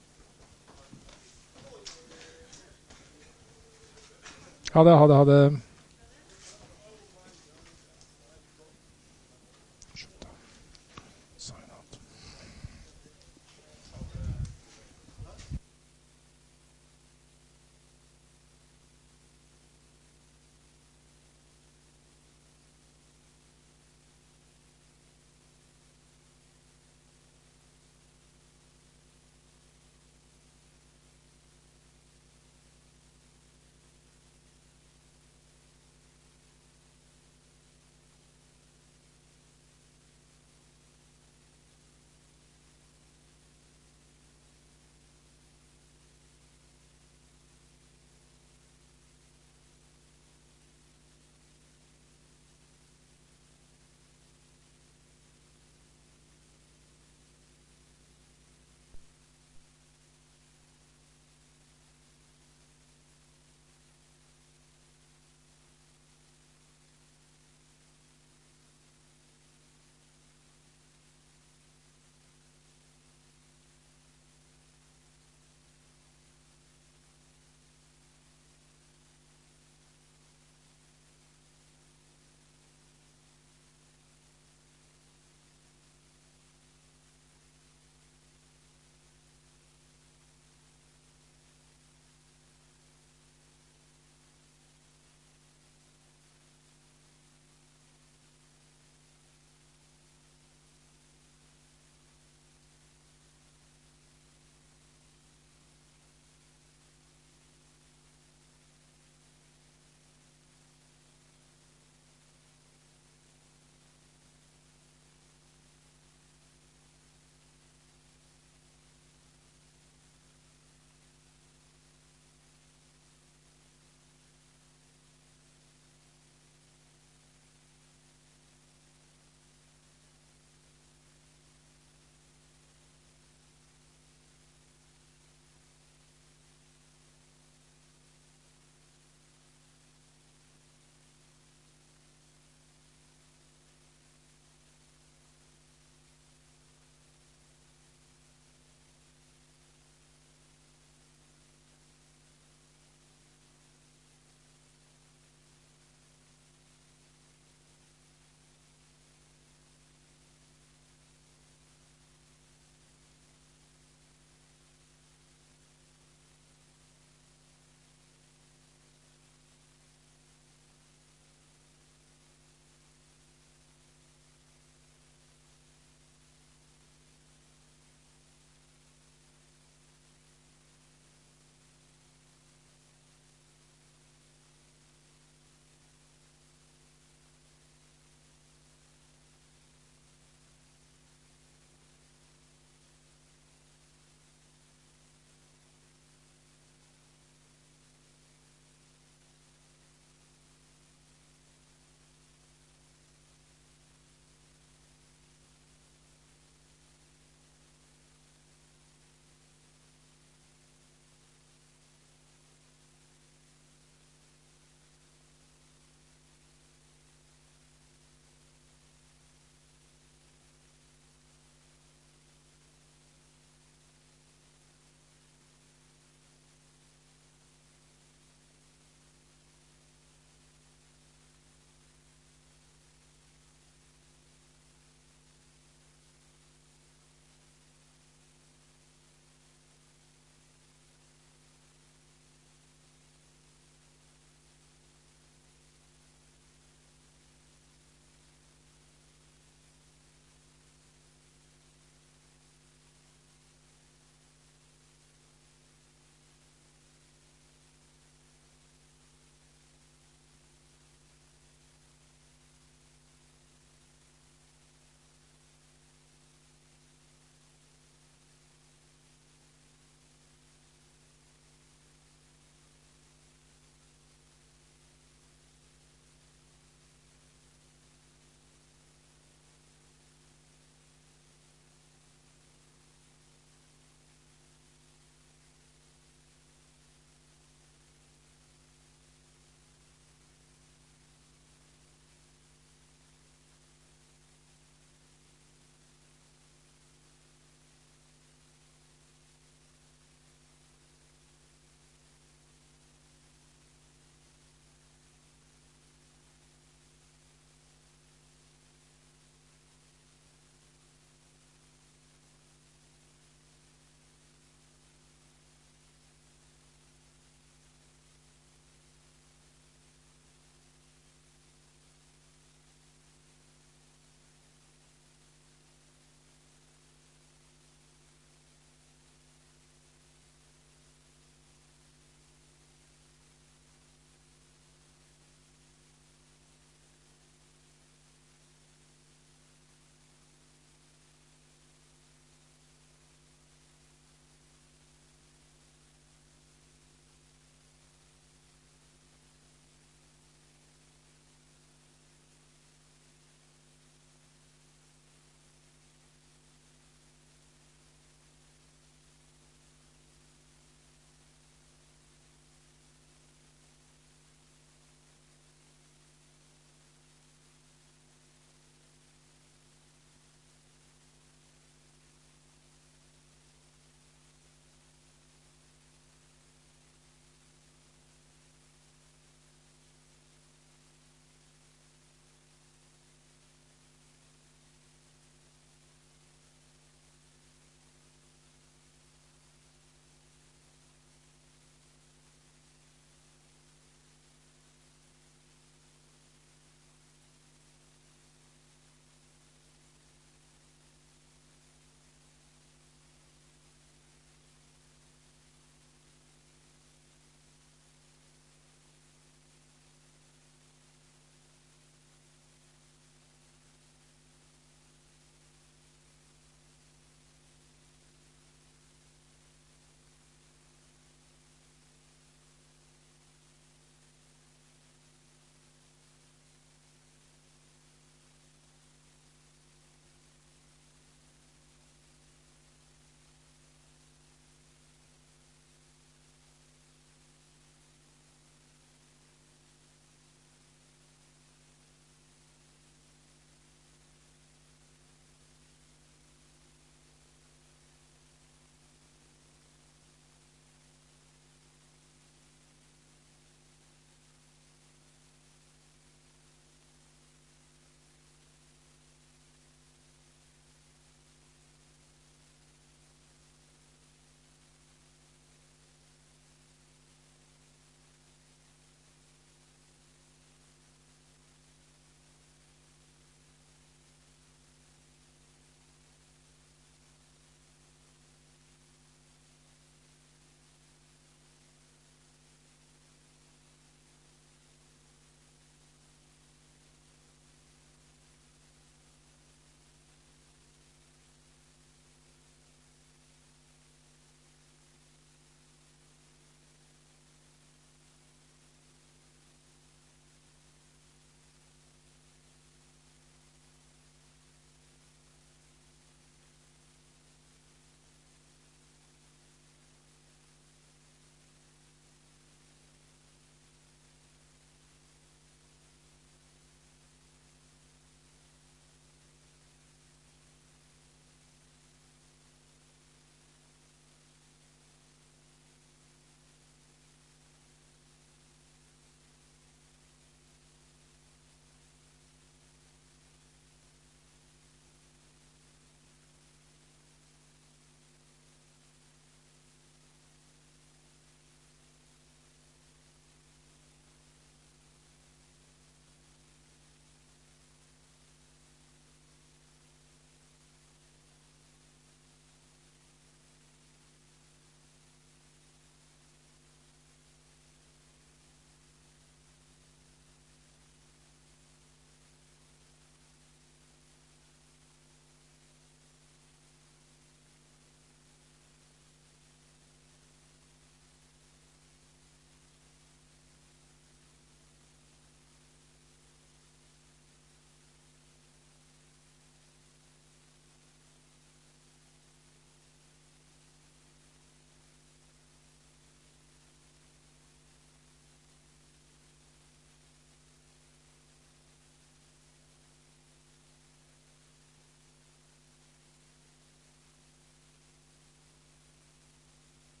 Ha det, ha det, ha det.